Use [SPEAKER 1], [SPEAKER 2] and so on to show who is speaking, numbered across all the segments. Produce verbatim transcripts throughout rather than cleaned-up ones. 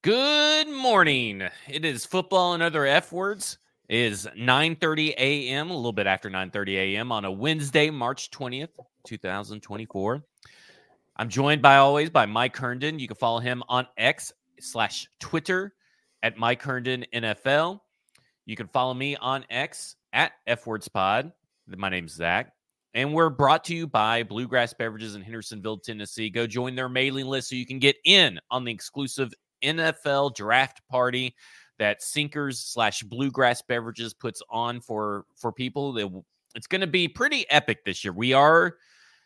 [SPEAKER 1] Good morning. It is football and other F words. It is nine thirty a.m., a little bit after nine thirty a.m. on a Wednesday, March twentieth, twenty twenty-four. I'm joined by always by Mike Herndon. You can follow him on X slash Twitter at Mike Herndon N F L. You can follow me on X at F Words Pod. My name's Zach. And we're brought to you by Bluegrass Beverages in Hendersonville, Tennessee. Go join their mailing list so you can get in on the exclusive N F L draft party that Sinkers slash Bluegrass Beverages puts on for, for people. It's going to be pretty epic this year. We are,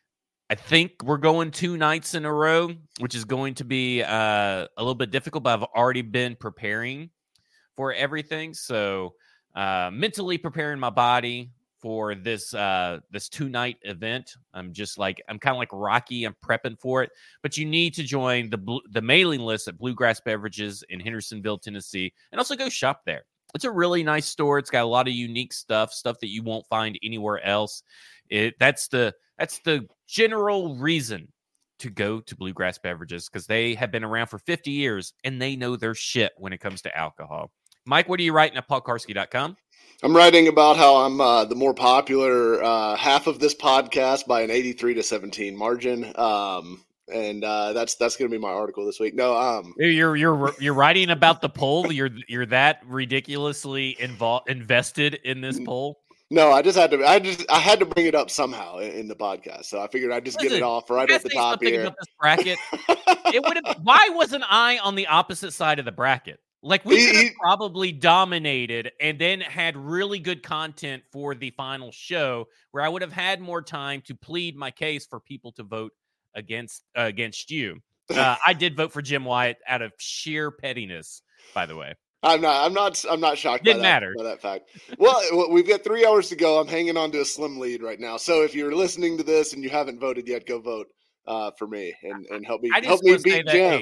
[SPEAKER 1] I think we're going two nights in a row, which is going to be uh, a little bit difficult, but I've already been preparing for everything. So uh, mentally preparing my body for this uh, this two-night event. I'm just like, I'm kind of like Rocky. I'm prepping for it. But you need to join the the mailing list at Bluegrass Beverages in Hendersonville, Tennessee, and also go shop there. It's a really nice store. It's got a lot of unique stuff, stuff that you won't find anywhere else. It that's the that's the general reason to go to Bluegrass Beverages, because they have been around for fifty years, and they know their shit when it comes to alcohol. Mike, what are you writing at paul karski dot com?
[SPEAKER 2] I'm writing about how I'm uh, the more popular uh, half of this podcast by an eighty-three to seventeen margin, um, and uh, that's that's going to be my article this week. No, um,
[SPEAKER 1] you're you're you're writing about the poll. You're you're that ridiculously involved invested in this poll.
[SPEAKER 2] No, I just had to. I just I had to bring it up somehow in, in the podcast, so I figured I'd just
[SPEAKER 1] Listen,
[SPEAKER 2] get it off right at the top here.
[SPEAKER 1] About this bracket, it would have. Why wasn't I on the opposite side of the bracket? Like, we could have probably dominated and then had really good content for the final show where I would have had more time to plead my case for people to vote against uh, against you. Uh, I did vote for Jim Wyatt out of sheer pettiness, by the way.
[SPEAKER 2] I'm not. I'm not. I'm not shocked
[SPEAKER 1] Didn't
[SPEAKER 2] by that,
[SPEAKER 1] matter.
[SPEAKER 2] by that fact. Well, we've got three hours to go. I'm hanging on to a slim lead right now. So if you're listening to this and you haven't voted yet, go vote uh, for me and, and help me help me beat
[SPEAKER 1] that,
[SPEAKER 2] Jim.
[SPEAKER 1] Hey,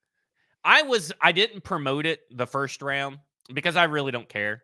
[SPEAKER 1] I was I didn't promote it the first round because I really don't care.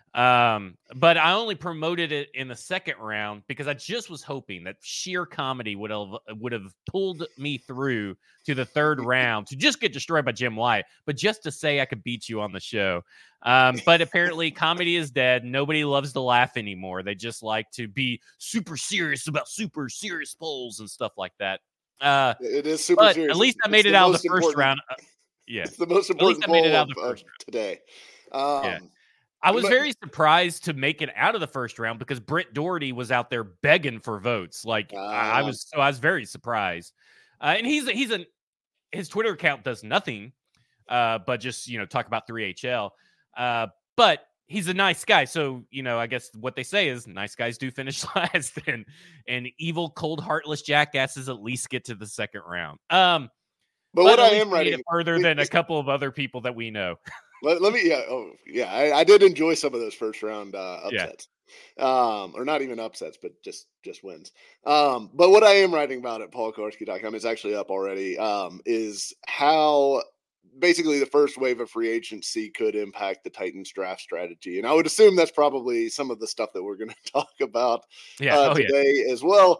[SPEAKER 1] Um, but I only promoted it in the second round because I just was hoping that sheer comedy would have would have pulled me through to the third round to just get destroyed by Jim Wyatt, but just to say I could beat you on the show. Um, but apparently comedy is dead. Nobody loves to laugh anymore. They just like to be super serious about super serious polls and stuff like that. Uh,
[SPEAKER 2] it is super
[SPEAKER 1] but
[SPEAKER 2] serious.
[SPEAKER 1] At least I made
[SPEAKER 2] it's
[SPEAKER 1] it out of the first round. Uh, Yeah,
[SPEAKER 2] it's the most important
[SPEAKER 1] At least I made it out
[SPEAKER 2] of,
[SPEAKER 1] of the first
[SPEAKER 2] of today. Um,
[SPEAKER 1] yeah. I was
[SPEAKER 2] but,
[SPEAKER 1] very surprised to make it out of the first round because Brent Doherty was out there begging for votes. Like uh, I was, so I was very surprised. Uh, and he's he's an his Twitter account does nothing, uh, but just you know talk about three H L. Uh, but he's a nice guy, so you know I guess what they say is nice guys do finish last, and and evil, cold, heartless jackasses at least get to the second round. Um.
[SPEAKER 2] But, but what I am writing
[SPEAKER 1] further than a couple of other people that we know.
[SPEAKER 2] let, let me, yeah, oh yeah, I, I did enjoy some of those first round uh, upsets, yeah. um, or not even upsets, but just just wins. Um, but what I am writing about at paul karski dot com is actually up already. Um, is how basically the first wave of free agency could impact the Titans draft strategy, and I would assume that's probably some of the stuff that we're going to talk about
[SPEAKER 1] yeah.
[SPEAKER 2] uh,
[SPEAKER 1] oh,
[SPEAKER 2] today
[SPEAKER 1] yeah.
[SPEAKER 2] as well.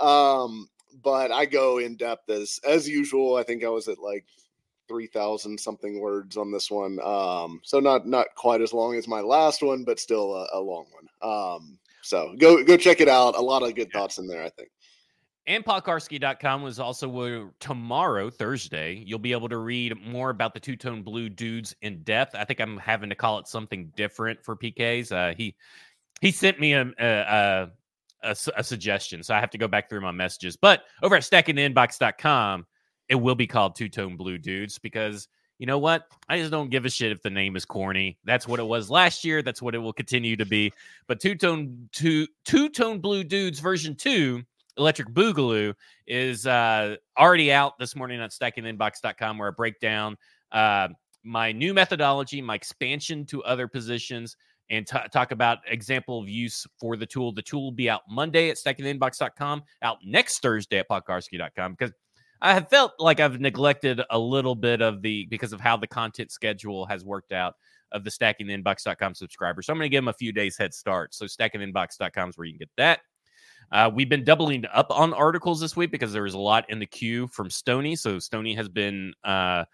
[SPEAKER 2] Um, But I go in depth as as usual. I think I was at like three thousand something words on this one. Um, so not not quite as long as my last one, but still a, a long one. Um, so go go check it out. A lot of good yeah. thoughts in there, I think.
[SPEAKER 1] And paul karski dot com was also where tomorrow, Thursday, you'll be able to read more about the Two-Tone Blue dudes in depth. I think I'm having to call it something different for P Ks. Uh, he he sent me a. a, a A, a suggestion, so I have to go back through my messages. But over at stacking the inbox dot com, it will be called Two-Tone Blue Dudes because you know what? I just don't give a shit if the name is corny. That's what it was last year. That's what it will continue to be. But Two-Tone two, Two-Tone Blue Dudes version two, Electric Boogaloo, is uh, already out this morning on stacking the inbox dot com, where I break down uh, my new methodology, my expansion to other positions, and t- talk about example of use for the tool. The tool will be out Monday at stacking the inbox dot com, out next Thursday at paul karski dot com, because I have felt like I've neglected a little bit of the, because of how the content schedule has worked out, of the stacking the inbox dot com subscribers. So I'm going to give them a few days head start. So stacking the inbox dot com is where you can get that. Uh, we've been doubling up on articles this week because there was a lot in the queue from Stoney. So Stoney has been uh,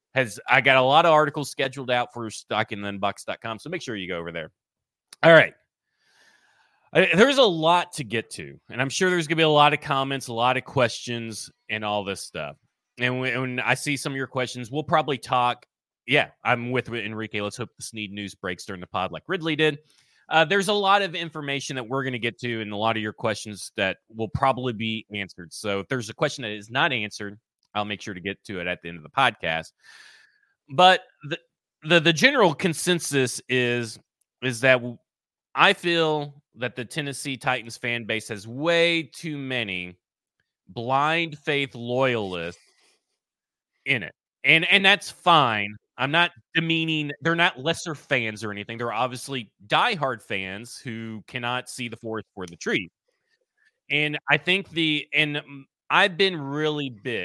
[SPEAKER 1] has I got a lot of articles scheduled out for stock in the inbox dot com, so make sure you go over there. All right. I, there's a lot to get to, and I'm sure there's going to be a lot of comments, a lot of questions, and all this stuff. And when, when I see some of your questions, we'll probably talk. Yeah, I'm with Enrique. Let's hope the Snead news breaks during the pod like Ridley did. Uh, there's a lot of information that we're going to get to, and a lot of your questions that will probably be answered. So if there's a question that is not answered, I'll make sure to get to it at the end of the podcast. But the the, the general consensus is is that I feel that the Tennessee Titans fan base has way too many blind faith loyalists in it. And and that's fine. I'm not demeaning. They're not lesser fans or anything. They're obviously diehard fans who cannot see the forest for the trees. And I think the and I've been really big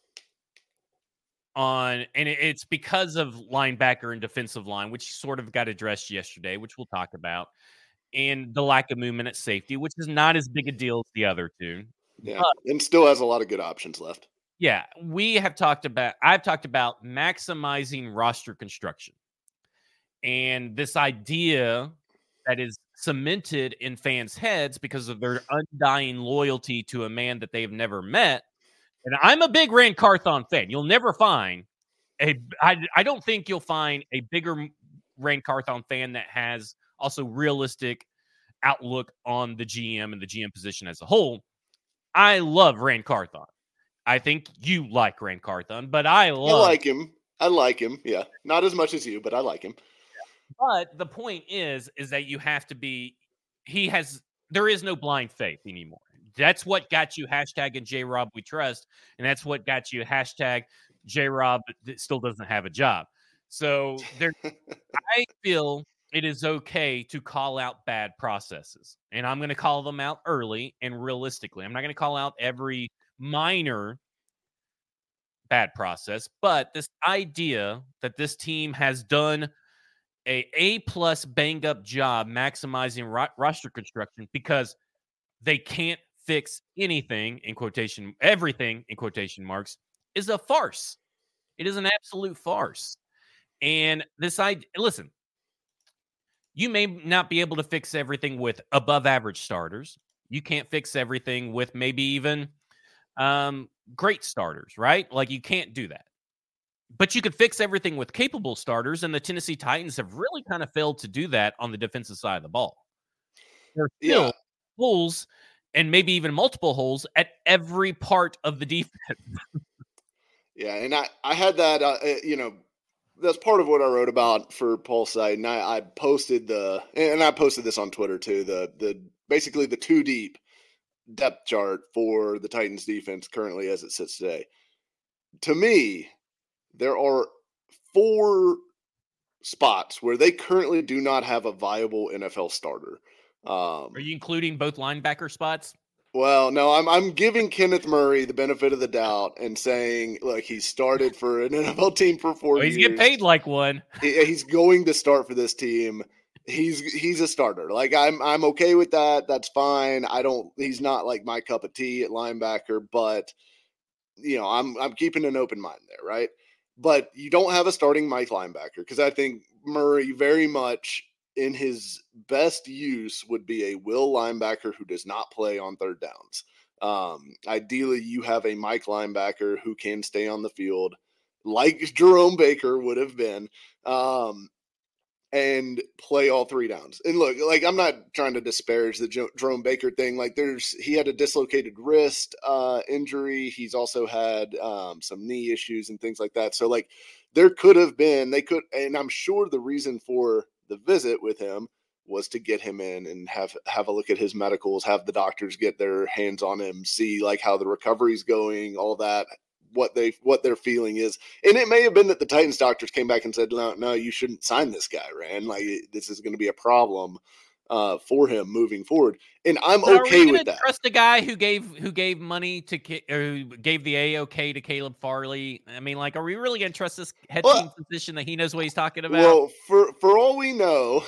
[SPEAKER 1] on, and it's because of linebacker and defensive line, which sort of got addressed yesterday, which we'll talk about, and the lack of movement at safety, which is not as big a deal as the other two.
[SPEAKER 2] Yeah, but, and still has a lot of good options left.
[SPEAKER 1] Yeah, we have talked about, I've talked about maximizing roster construction. And this idea that is cemented in fans' heads because of their undying loyalty to a man that they've never met. And I'm a big Ran Carthon fan. You'll never find a, I, I don't think you'll find a bigger Ran Carthon fan that has also realistic outlook on the G M and the G M position as a whole. I love Ran Carthon. I think you like Ran Carthon, but I love.
[SPEAKER 2] I like him. I like him. Yeah. Not as much as you, but I like him.
[SPEAKER 1] But the point is, is that you have to be, he has, there is no blind faith anymore. That's what got you hashtag and J-Rob we trust. And that's what got you hashtag J-Rob still doesn't have a job. So there, I feel it is okay to call out bad processes. And I'm going to call them out early and realistically. I'm not going to call out every minor bad process, but this idea that this team has done a A-plus banged-up job maximizing ro- roster construction because they can't fix anything, in quotation, everything, in quotation marks, is a farce. It is an absolute farce. And this idea, listen, you may not be able to fix everything with above-average starters. You can't fix everything with maybe even um, great starters, right? Like, you can't do that. But you could fix everything with capable starters, and the Tennessee Titans have really kind of failed to do that on the defensive side of the ball. There are still yeah. holes, and maybe even multiple holes at every part of the defense.
[SPEAKER 2] Yeah, and I, I had that, uh, you know, that's part of what I wrote about for Pulse site, and I, I posted the, and I posted this on Twitter too, the the basically the two deep depth chart for the Titans defense currently as it sits today. To me, there are four spots where they currently do not have a viable N F L starter. Um,
[SPEAKER 1] are you including both linebacker spots?
[SPEAKER 2] Well, no, I'm I'm giving Kenneth Murray the benefit of the doubt and saying, look, he started for an N F L team for four
[SPEAKER 1] oh, he's
[SPEAKER 2] years.
[SPEAKER 1] He's getting paid like one.
[SPEAKER 2] He, he's going to start for this team. He's he's a starter. Like I'm I'm okay with that. That's fine. I don't. He's not like my cup of tea at linebacker, but you know, I'm I'm keeping an open mind there, right? But you don't have a starting Mike linebacker because I think Murray very much in his best use would be a will linebacker who does not play on third downs. Um, ideally, you have a Mike linebacker who can stay on the field like Jerome Baker would have been um, and play all three downs. And look, like I'm not trying to disparage the J- Jerome Baker thing. Like there's he had a dislocated wrist uh, injury. He's also had um, some knee issues and things like that. So like there could have been, they could, and I'm sure the reason for the visit with him was to get him in and have have a look at his medicals, have the doctors get their hands on him, see like how the recovery's going, all that, what they what their feeling is. And it may have been that the Titans doctors came back and said, no, no, you shouldn't sign this guy, Rand. Like this is going to be a problem uh, for him moving forward. And I'm
[SPEAKER 1] but
[SPEAKER 2] okay
[SPEAKER 1] are we
[SPEAKER 2] with that.
[SPEAKER 1] Trust the guy who gave who gave money to or who gave the A O K to Caleb Farley. I mean, like, are we really going to trust this head well, team physician that he knows what he's talking about?
[SPEAKER 2] Well, for for all we know,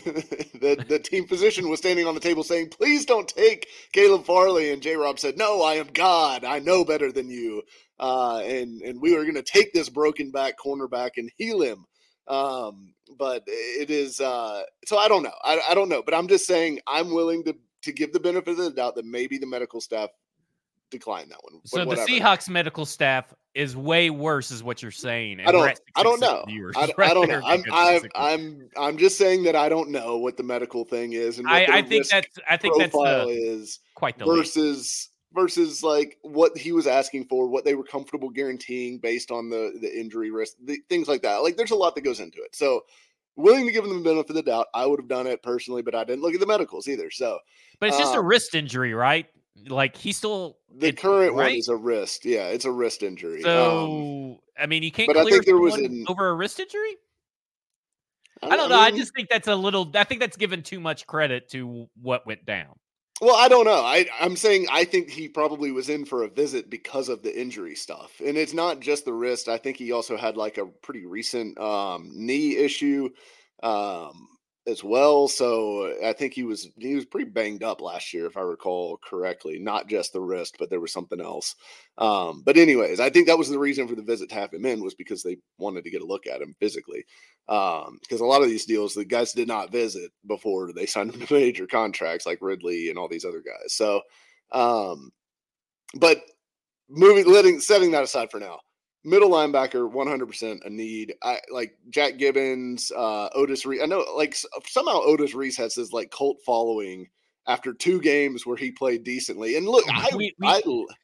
[SPEAKER 2] the the team physician was standing on the table saying, "Please don't take Caleb Farley," and J. Rob said, "No, I am God. I know better than you." uh, and and we were going to take this broken back cornerback and heal him. Um, but it is uh, so I don't know. I, I don't know. But I'm just saying I'm willing to to give the benefit of the doubt that maybe the medical staff declined that one.
[SPEAKER 1] So
[SPEAKER 2] whatever.
[SPEAKER 1] The Seahawks medical staff is way worse, is what you're saying.
[SPEAKER 2] I don't. I don't know. I,
[SPEAKER 1] right
[SPEAKER 2] I don't know. I'm. I'm. I'm. I'm just saying that I don't know what the medical thing is, and what
[SPEAKER 1] I, I think that's. I think that's
[SPEAKER 2] the, is
[SPEAKER 1] quite the
[SPEAKER 2] versus lead. versus like what he was asking for, what they were comfortable guaranteeing based on the the injury risk, the, things like that. Like there's a lot that goes into it. So willing to give them the benefit of the doubt. I would have done it personally, but I didn't look at the medicals either. So,
[SPEAKER 1] but it's just
[SPEAKER 2] um,
[SPEAKER 1] a wrist injury, right? Like he's still
[SPEAKER 2] the
[SPEAKER 1] it,
[SPEAKER 2] current
[SPEAKER 1] right?
[SPEAKER 2] one is a wrist. Yeah, it's a wrist injury.
[SPEAKER 1] So
[SPEAKER 2] um,
[SPEAKER 1] I mean, you can't
[SPEAKER 2] but
[SPEAKER 1] clear
[SPEAKER 2] I think there was
[SPEAKER 1] someone
[SPEAKER 2] an,
[SPEAKER 1] over a wrist injury.
[SPEAKER 2] I don't,
[SPEAKER 1] I don't know.
[SPEAKER 2] I,
[SPEAKER 1] I
[SPEAKER 2] mean,
[SPEAKER 1] just think that's a little. I think that's given too much credit to what went down.
[SPEAKER 2] Well, I don't know. I, I'm saying I think he probably was in for a visit because of the injury stuff, and it's not just the wrist. I think he also had like a pretty recent um, knee issue. Um, as well. So I think he was he was pretty banged up last year, if I recall correctly. Not just the wrist, but there was something else. Um, but anyways, I think that was the reason for the visit to have him in, was because they wanted to get a look at him physically. Um, because a lot of these deals, the guys did not visit before they signed them to major contracts, like Ridley and all these other guys. So, um, but moving, letting setting that aside for now. Middle linebacker, one hundred percent a need. I like Jack Gibbens, uh, Otis Reese. I know, like somehow Otis Reese has this like cult following after two games where he played decently. And look, I
[SPEAKER 1] we, we,
[SPEAKER 2] I,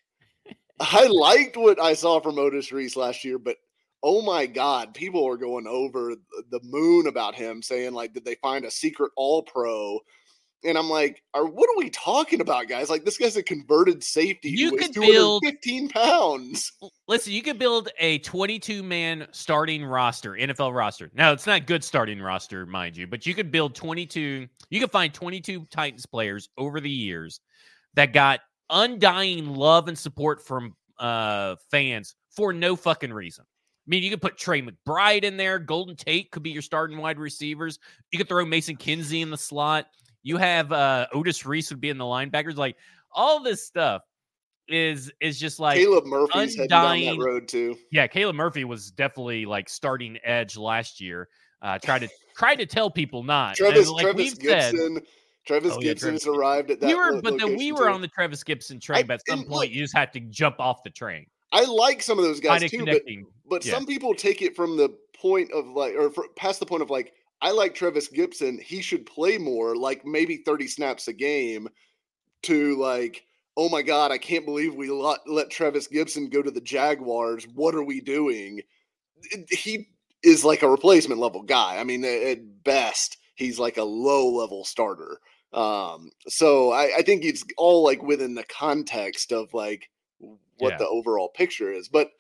[SPEAKER 2] I liked what I saw from Otis Reese last year, but oh my God, people are going over the moon about him, saying like, did they find a secret All-Pro? And I'm like, are, what are we talking about, guys? Like, this guy's a converted safety
[SPEAKER 1] you
[SPEAKER 2] who weighs
[SPEAKER 1] could
[SPEAKER 2] two hundred
[SPEAKER 1] build
[SPEAKER 2] fifteen pounds.
[SPEAKER 1] Listen, you could build a twenty-two man starting roster, N F L roster. Now, it's not good starting roster, mind you, but you could build twenty-two. You could find twenty-two Titans players over the years that got undying love and support from uh, fans for no fucking reason. I mean, you could put Trey McBride in there. Golden Tate could be your starting wide receivers. You could throw Mason Kinsey in the slot. You have uh, Otis Reese would be in the linebackers. Like, all this stuff is is just like
[SPEAKER 2] Caleb Murphy's
[SPEAKER 1] undying,
[SPEAKER 2] heading down that road too.
[SPEAKER 1] Yeah, Caleb Murphy was definitely like starting edge last year. Uh, tried to try to tell people not.
[SPEAKER 2] Travis,
[SPEAKER 1] like
[SPEAKER 2] Travis Gibson. Said, Travis
[SPEAKER 1] oh, yeah,
[SPEAKER 2] Gibson
[SPEAKER 1] Travis
[SPEAKER 2] has arrived at that.
[SPEAKER 1] We were, but then we were
[SPEAKER 2] too.
[SPEAKER 1] on the Travis Gibson train.
[SPEAKER 2] I,
[SPEAKER 1] but at some point,
[SPEAKER 2] look,
[SPEAKER 1] you just have to jump off the train.
[SPEAKER 2] I like some of those guys too, but, but
[SPEAKER 1] yeah.
[SPEAKER 2] some people take it from the point of like, or for, past the point of like, I like Travis Gibson. He should play more, like maybe thirty snaps a game, to like, oh my God, I can't believe we let, let Travis Gibson go to the Jaguars. What are we doing? He is like a replacement level guy. I mean, at best, he's like a low level starter. Um, so I, I think it's all like within the context of like what
[SPEAKER 1] yeah.
[SPEAKER 2] the overall picture is. But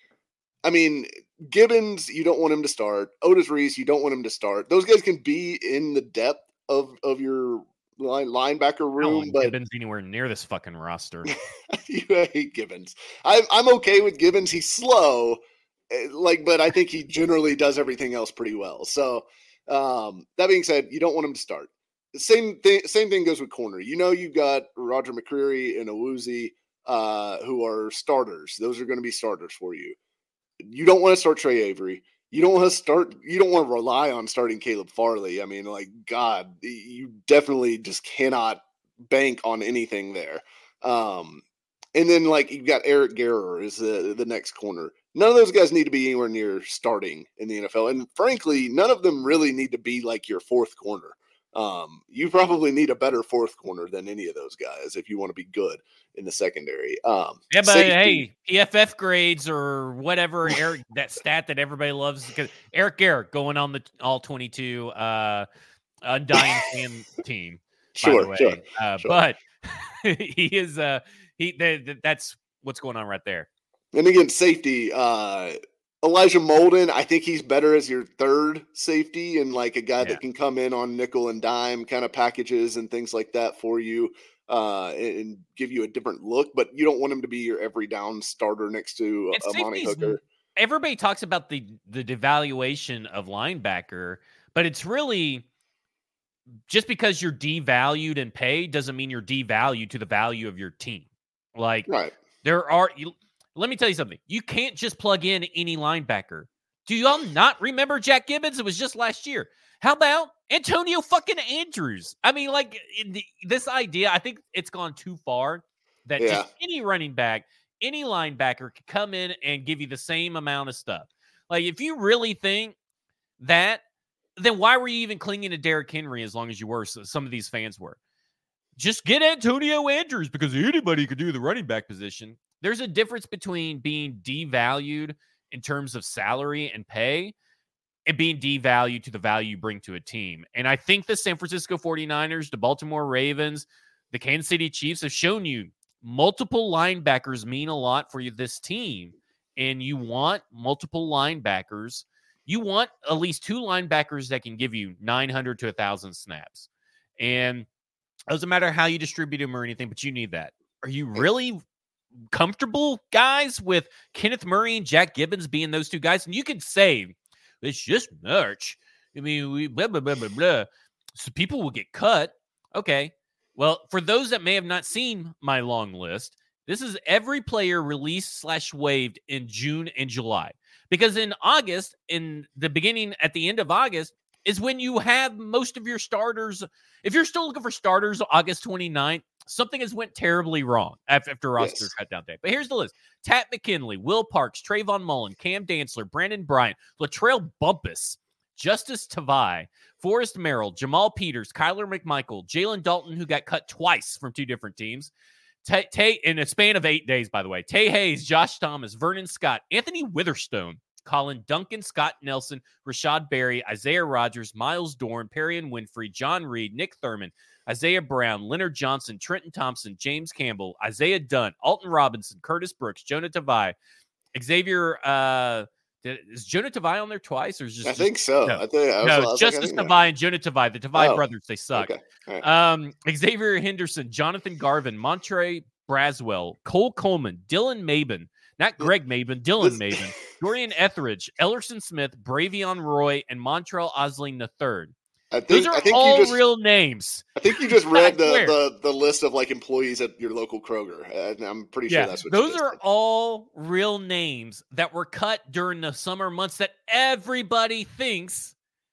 [SPEAKER 2] I mean, Gibbons, you don't want him to start. Otis Reese, you don't want him to start. Those guys can be in the depth of, of your line, linebacker room, but
[SPEAKER 1] Gibbons anywhere near this fucking roster.
[SPEAKER 2] You hate Gibbons. I'm I'm okay with Gibbons. He's slow, like, but I think he generally does everything else pretty well. So um, that being said, you don't want him to start. The same thing. Same thing goes with corner. You know, you've got Roger McCreary and Awuzie, uh, who are starters. Those are going to be starters for you. You don't want to start Trey Avery. You don't want to start. You don't want to rely on starting Caleb Farley. I mean, like, God, you definitely just cannot bank on anything there. Um, and then, like, you've got Eric Garrer is the the next corner. None of those guys need to be anywhere near starting in the N F L, and frankly, none of them really need to be like your fourth corner. Um, you probably need a better fourth corner than any of those guys if you want to be good in the secondary. Um,
[SPEAKER 1] yeah, but
[SPEAKER 2] safety,
[SPEAKER 1] hey, P F F grades or whatever, Eric, that stat that everybody loves, because Eric Garrett going on the all twenty-two uh, undying fan team.
[SPEAKER 2] Sure,
[SPEAKER 1] by the way.
[SPEAKER 2] sure,
[SPEAKER 1] uh,
[SPEAKER 2] sure.
[SPEAKER 1] But he is uh, he. They, they, that's what's going on right there.
[SPEAKER 2] And again, safety. Uh, Elijah Molden, I think he's better as your third safety and like a guy
[SPEAKER 1] Yeah.
[SPEAKER 2] that can come in on nickel and dime kind of packages and things like that for you uh, and, and give you a different look. But you don't want him to be your every down starter next to
[SPEAKER 1] And
[SPEAKER 2] uh, Amani
[SPEAKER 1] safety's-
[SPEAKER 2] Hooker.
[SPEAKER 1] Everybody talks about the the devaluation of linebacker, but it's really just because you're devalued in pay doesn't mean you're devalued to the value of your team. Like
[SPEAKER 2] Right.
[SPEAKER 1] there are you, Let me tell you something. You can't just plug in any linebacker. Do y'all not remember Jack Gibbons? It was just last year. How about Antonio fucking Andrews? I mean, like, the, this idea, I think it's gone too far that yeah. just any running back, any linebacker could come in and give you the same amount of stuff. Like, if you really think that, then why were you even clinging to Derrick Henry as long as you were? So some of these fans were. Just get Antonio Andrews because anybody could do the running back position. There's a difference between being devalued in terms of salary and pay and being devalued to the value you bring to a team. And I think the San Francisco forty-niners, the Baltimore Ravens, the Kansas City Chiefs have shown you multiple linebackers mean a lot for you, this team. And you want multiple linebackers. You want at least two linebackers that can give you nine hundred to one thousand snaps. And it doesn't matter how you distribute them or anything, but you need that. Are you really comfortable, guys, with Kenneth Murray and Jack Gibbons being those two guys? And you could say, it's just merch. I mean, we blah, blah, blah, blah, blah. So people will get cut. Okay. Well, for those that may have not seen my long list, this is every player released slash waived in June and July. Because in August, in the beginning, at the end of August, is when you have most of your starters. If you're still looking for starters August twenty-ninth, something has went terribly wrong after roster yes. cutdown day. But here's the list. Tat McKinley, Will Parks, Trayvon Mullen, Cam Dantzler, Brandon Bryant, Latrell Bumpus, Justice Tavai, Forrest Merrill, Jamal Peters, Kyler McMichael, Jalen Dalton, who got cut twice from two different teams. Tay, Tay in a span of eight days, by the way. Tay Hayes, Josh Thomas, Vernon Scott, Anthony Witherstone, Colin Duncan, Scott Nelson, Rashad Berry, Isaiah Rodgers, Miles Dorn, Perrion Winfrey, John Reed, Nick Thurman, Isaiah Brown, Leonard Johnson, Trenton Thompson, James Campbell, Isaiah Dunn, Alton Robinson, Curtis Brooks, Jonah Tavai, Xavier. Uh, is Jonah Tavai on there twice, or is just?
[SPEAKER 2] I think so.
[SPEAKER 1] No,
[SPEAKER 2] I think I was,
[SPEAKER 1] no
[SPEAKER 2] I was
[SPEAKER 1] Justice
[SPEAKER 2] like,
[SPEAKER 1] Tavai and Jonah Tavai, the Tavai
[SPEAKER 2] oh,
[SPEAKER 1] brothers. They suck.
[SPEAKER 2] Okay. Right.
[SPEAKER 1] Um, Xavier Henderson, Jonathan Garvin, Montre Braswell, Cole Coleman, Dylan Maben, not Greg Maben, Dylan Maben, Dorian Etheridge, Ellerson Smith, Bravion Roy, and Montreal Osling the third.
[SPEAKER 2] I think,
[SPEAKER 1] Those are
[SPEAKER 2] I think
[SPEAKER 1] all
[SPEAKER 2] you just,
[SPEAKER 1] real names.
[SPEAKER 2] I think you just read the, the, the list of like employees at your local Kroger. And I'm pretty sure
[SPEAKER 1] yeah,
[SPEAKER 2] that's what
[SPEAKER 1] those
[SPEAKER 2] you
[SPEAKER 1] are
[SPEAKER 2] said.
[SPEAKER 1] all real names that were cut during the summer months that everybody thinks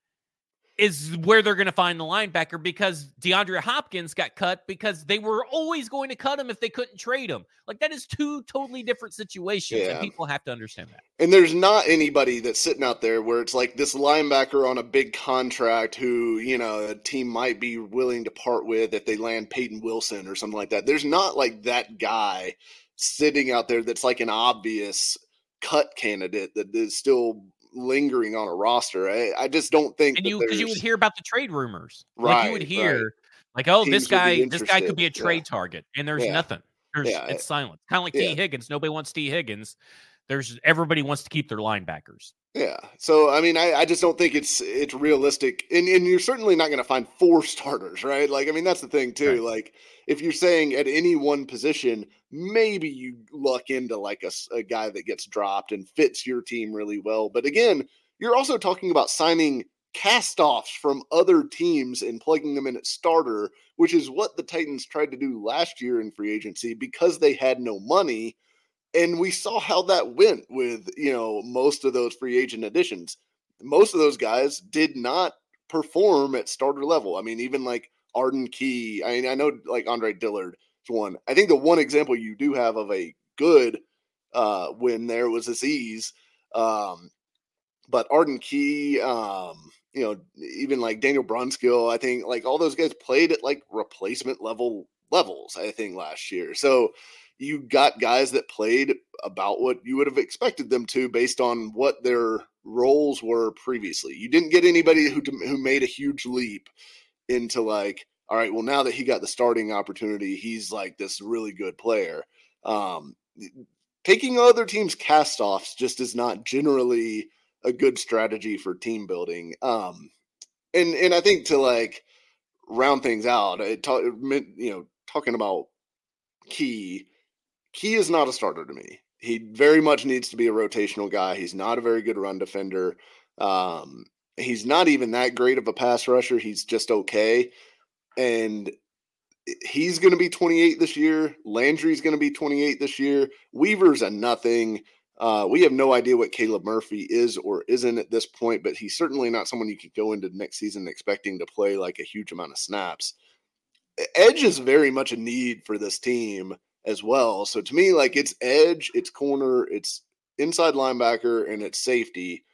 [SPEAKER 1] is where they're going to find the linebacker, because DeAndre Hopkins got cut because they were always going to cut him if they couldn't trade him. Like, that is two totally different situations,
[SPEAKER 2] yeah.
[SPEAKER 1] and people have to understand that.
[SPEAKER 2] And there's not anybody that's sitting out there where it's like this linebacker on a big contract who, you know, a team might be willing to part with if they land Peyton Wilson or something like that. There's not like that guy sitting out there that's like an obvious cut candidate that is still lingering on a roster. I, I just don't think
[SPEAKER 1] and
[SPEAKER 2] that
[SPEAKER 1] you because you would hear about the trade rumors.
[SPEAKER 2] Right,
[SPEAKER 1] like you would hear
[SPEAKER 2] right.
[SPEAKER 1] like, oh,
[SPEAKER 2] Teams
[SPEAKER 1] this guy this guy could
[SPEAKER 2] interested.
[SPEAKER 1] be a trade
[SPEAKER 2] yeah.
[SPEAKER 1] target, and there's
[SPEAKER 2] Yeah.
[SPEAKER 1] nothing. There's
[SPEAKER 2] Yeah.
[SPEAKER 1] it's silent. Kind of like
[SPEAKER 2] Yeah.
[SPEAKER 1] T Higgins. Nobody wants T Higgins. There's everybody wants to keep their linebackers.
[SPEAKER 2] Yeah. So I mean, I, I just don't think it's it's realistic, and and you're certainly not going to find four starters, right? Like, I mean, that's the thing too.
[SPEAKER 1] Right.
[SPEAKER 2] Like, if you're saying at any one position, maybe you luck into like a, s- a guy that gets dropped and fits your team really well. But again, you're also talking about signing cast-offs from other teams and plugging them in at starter, which is what the Titans tried to do last year in free agency because they had no money. And we saw how that went with, you know, most of those free agent additions. Most of those guys did not perform at starter level. I mean, even like Arden Key. I mean, I know like Andre Dillard is one. I think the one example you do have of a good uh, win there was Aziz. Um, but Arden Key, um, you know, even like Daniel Brunskill, I think like all those guys played at like replacement level levels, I think, last year. So you got guys that played about what you would have expected them to based on what their roles were previously. You didn't get anybody who who made a huge leap into like, all right, well, now that he got the starting opportunity, he's like this really good player. Um, taking other teams' cast-offs just is not generally a good strategy for team building. Um, and and I think to like round things out, it talk, you know, talking about Key. Key is not a starter to me. He very much needs to be a rotational guy. He's not a very good run defender. Um, he's not even that great of a pass rusher. He's just okay. And he's going to be twenty-eight this year. Landry's going to be twenty-eight this year. Weaver's a nothing. Uh, we have no idea what Caleb Murphy is or isn't at this point, but he's certainly not someone you could go into next season expecting to play like a huge amount of snaps. Edge is very much a need for this team as well. So to me, like it's edge, it's corner, it's inside linebacker, and it's safety.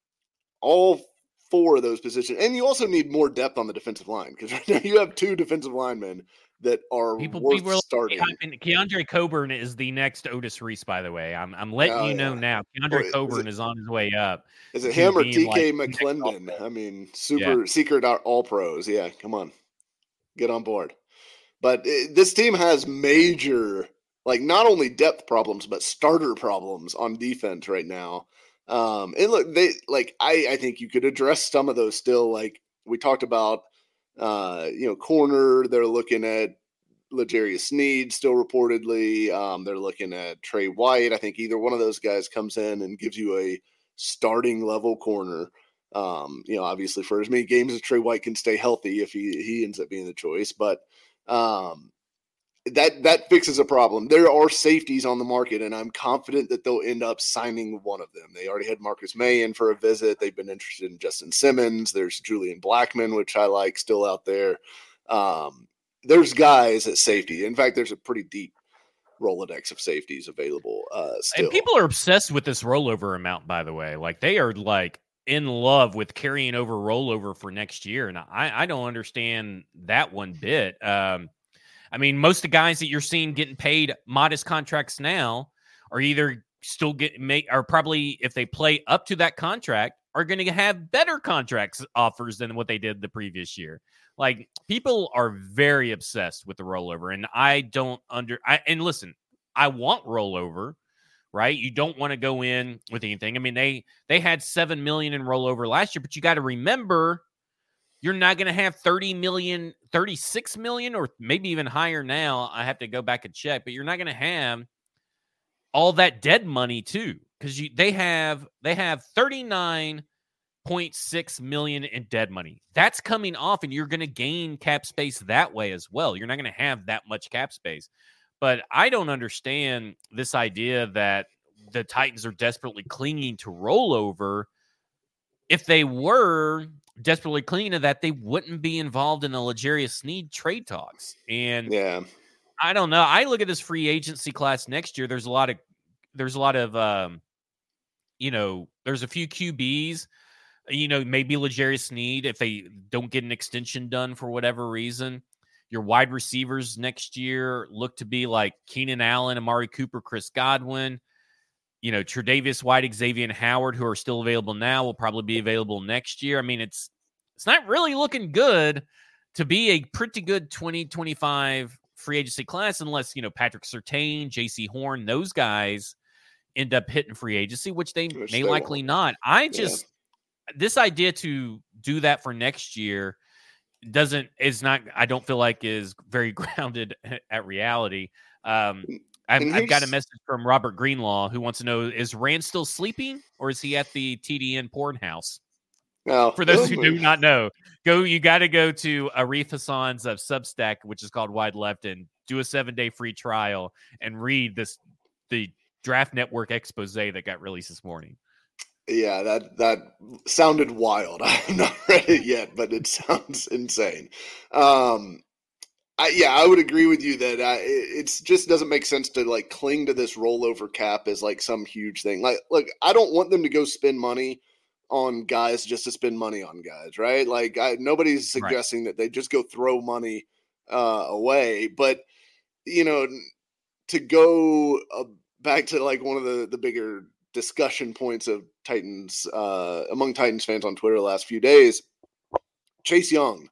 [SPEAKER 2] All four of those positions. And you also need more depth on the defensive line because right now you have two defensive linemen that are
[SPEAKER 1] people,
[SPEAKER 2] worth
[SPEAKER 1] people
[SPEAKER 2] starting.
[SPEAKER 1] Keandre Coburn is the next Otis Reese, by the way. I'm I'm letting oh, you know yeah. now. Keandre well, Coburn is, it, is on his way up.
[SPEAKER 2] Is it him or T K like, McClendon? I mean, super yeah. secret all pros. Yeah, come on. Get on board. But it, this team has major, like not only depth problems, but starter problems on defense right now. Um, and look, they like I, I think you could address some of those still. Like we talked about, uh, you know, corner. They're looking at L'Jarius Sneed still reportedly. Um, they're looking at Trey White. I think either one of those guys comes in and gives you a starting level corner. Um, you know, obviously for as many games as Trey White can stay healthy if he he ends up being the choice, but um, that that fixes a problem. There are safeties on the market, and I'm confident that they'll end up signing one of them. They already had Marcus May in for a visit. They've been interested in Justin Simmons. There's Julian Blackman, which I like, still out there. Um, there's guys at safety. In fact, there's a pretty deep Rolodex of safeties available. Uh, still.
[SPEAKER 1] And people are obsessed with this rollover amount, by the way. Like they are like in love with carrying over rollover for next year. And I, I don't understand that one bit. Um, I mean, most of the guys that you're seeing getting paid modest contracts now are either still get make are probably, if they play up to that contract, are going to have better contracts offers than what they did the previous year. Like people are very obsessed with the rollover, and I don't under. I and listen, I want rollover, right? You don't want to go in with anything. I mean, they they had seven million in rollover last year, but you got to remember. You're not going to have thirty million, thirty-six million, or maybe even higher now. I have to go back and check, but you're not going to have all that dead money too, because you they have they have thirty-nine point six million in dead money. That's coming off, and you're going to gain cap space that way as well. You're not going to have that much cap space. But I don't understand this idea that the Titans are desperately clinging to rollover. If they were desperately clinging to that, they wouldn't be involved in the L'Jarius Sneed trade talks. And
[SPEAKER 2] yeah,
[SPEAKER 1] I don't know. I look at this free agency class next year. There's a lot of, there's a lot of, um, you know, there's a few Q Bs, you know, maybe L'Jarius Sneed if they don't get an extension done for whatever reason. Your wide receivers next year look to be like Keenan Allen, Amari Cooper, Chris Godwin. You know, Tre'Davious White, Xavier Howard, who are still available now, will probably be available next year. I mean, it's it's not really looking good to be a pretty good twenty twenty-five free agency class unless, you know, Patrick Surtain, J C Horn, those guys end up hitting free agency, which they which may they likely won't. Not. I just, yeah. This idea to do that for next year doesn't, is not, I don't feel like is very grounded at reality. Um, I've, I've got a message from Robert Greenlaw who wants to know, is Rand still sleeping or is he at the T D N porn house?
[SPEAKER 2] No,
[SPEAKER 1] For those who do not know, go. You got to go to Arif Hassan's uh, Substack, which is called Wide Left, and do a seven-day free trial and read this the Draft Network expose that got released this morning.
[SPEAKER 2] Yeah, that that sounded wild. I have not read it yet, but it sounds insane. Um, I, yeah, I would agree with you that uh, it it's just doesn't make sense to like cling to this rollover cap as like some huge thing. Like, look, I don't want them to go spend money on guys just to spend money on guys, right? Like, I, nobody's suggesting right. that they just go throw money uh, away, but you know, to go uh, back to like one of the the bigger discussion points of Titans uh, among Titans fans on Twitter the last few days, Chase Young.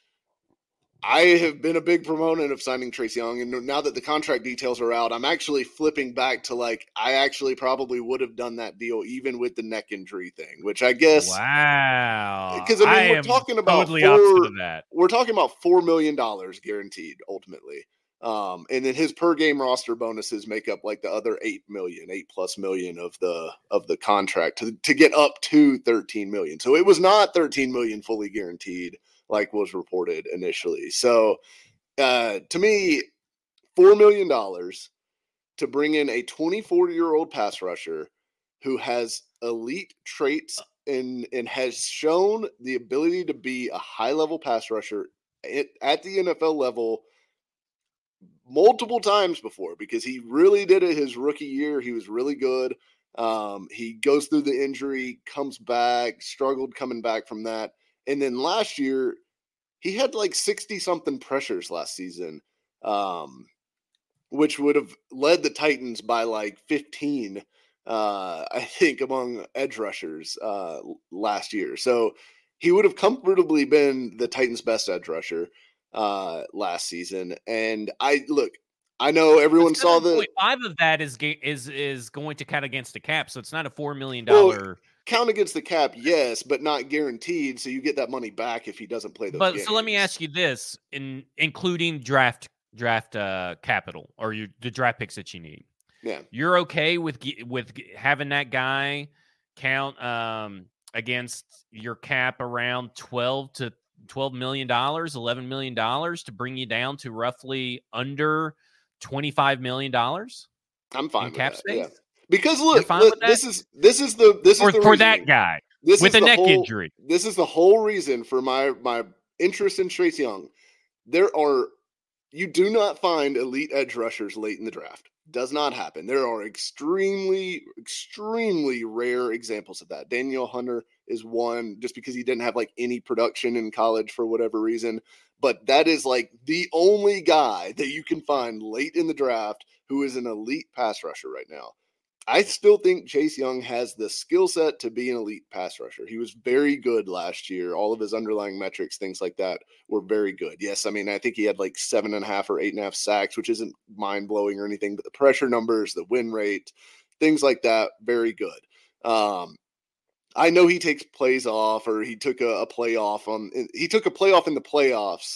[SPEAKER 2] I have been a big proponent of signing Chase Young, and now that the contract details are out, I'm actually flipping back to like I actually probably would have done that deal even with the neck injury thing, which I guess
[SPEAKER 1] wow.
[SPEAKER 2] Because I mean
[SPEAKER 1] I
[SPEAKER 2] we're talking about
[SPEAKER 1] totally
[SPEAKER 2] four,
[SPEAKER 1] of that.
[SPEAKER 2] we're talking about four million dollars guaranteed ultimately, um, and then his per game roster bonuses make up like the other eight million, eight plus million of the of the contract to to get up to thirteen million. So it was not thirteen million fully guaranteed, like was reported initially. So uh, to me, four million dollars to bring in a twenty-four-year-old pass rusher who has elite traits and, and has shown the ability to be a high-level pass rusher at, at the N F L level multiple times before, because he really did it his rookie year. He was really good. Um, he goes through the injury, comes back, struggled coming back from that. And then last year, he had like sixty-something pressures last season, um, which would have led the Titans by like fifteen, uh, I think, among edge rushers uh, last year. So he would have comfortably been the Titans' best edge rusher uh, last season. And I look, I know everyone saw the
[SPEAKER 1] five of that is is is going to count against the cap, so it's not a four million
[SPEAKER 2] well,
[SPEAKER 1] dollar
[SPEAKER 2] count against the cap, yes, but not guaranteed. So you get that money back if he doesn't play those
[SPEAKER 1] But
[SPEAKER 2] games.
[SPEAKER 1] so let me ask you this: in including draft draft uh, capital or you, the draft picks that you need,
[SPEAKER 2] yeah,
[SPEAKER 1] you're okay with with having that guy count um, against your cap around twelve to twelve million dollars, eleven million dollars to bring you down to roughly under twenty-five million dollars.
[SPEAKER 2] I'm fine
[SPEAKER 1] in
[SPEAKER 2] with
[SPEAKER 1] cap
[SPEAKER 2] that.
[SPEAKER 1] space.
[SPEAKER 2] Yeah. Because look,
[SPEAKER 1] fine
[SPEAKER 2] look
[SPEAKER 1] with that?
[SPEAKER 2] this is this is the this
[SPEAKER 1] or
[SPEAKER 2] is the
[SPEAKER 1] for
[SPEAKER 2] reasoning.
[SPEAKER 1] that guy
[SPEAKER 2] this
[SPEAKER 1] with
[SPEAKER 2] is
[SPEAKER 1] a
[SPEAKER 2] the
[SPEAKER 1] neck
[SPEAKER 2] whole,
[SPEAKER 1] injury.
[SPEAKER 2] This is the whole reason for my my interest in Chase Young. There are you do not find elite edge rushers late in the draft. Does not happen. There are extremely, extremely rare examples of that. Daniel Hunter is one, just because he didn't have like any production in college for whatever reason. But that is like the only guy that you can find late in the draft who is an elite pass rusher right now. I still think Chase Young has the skill set to be an elite pass rusher. He was very good last year. All of his underlying metrics, things like that, were very good. Yes, I mean, I think he had like seven and a half or eight and a half sacks, which isn't mind-blowing or anything, but the pressure numbers, the win rate, things like that, very good. Um, I know he takes plays off, or he took a, a playoff on, he took a playoff in the playoffs,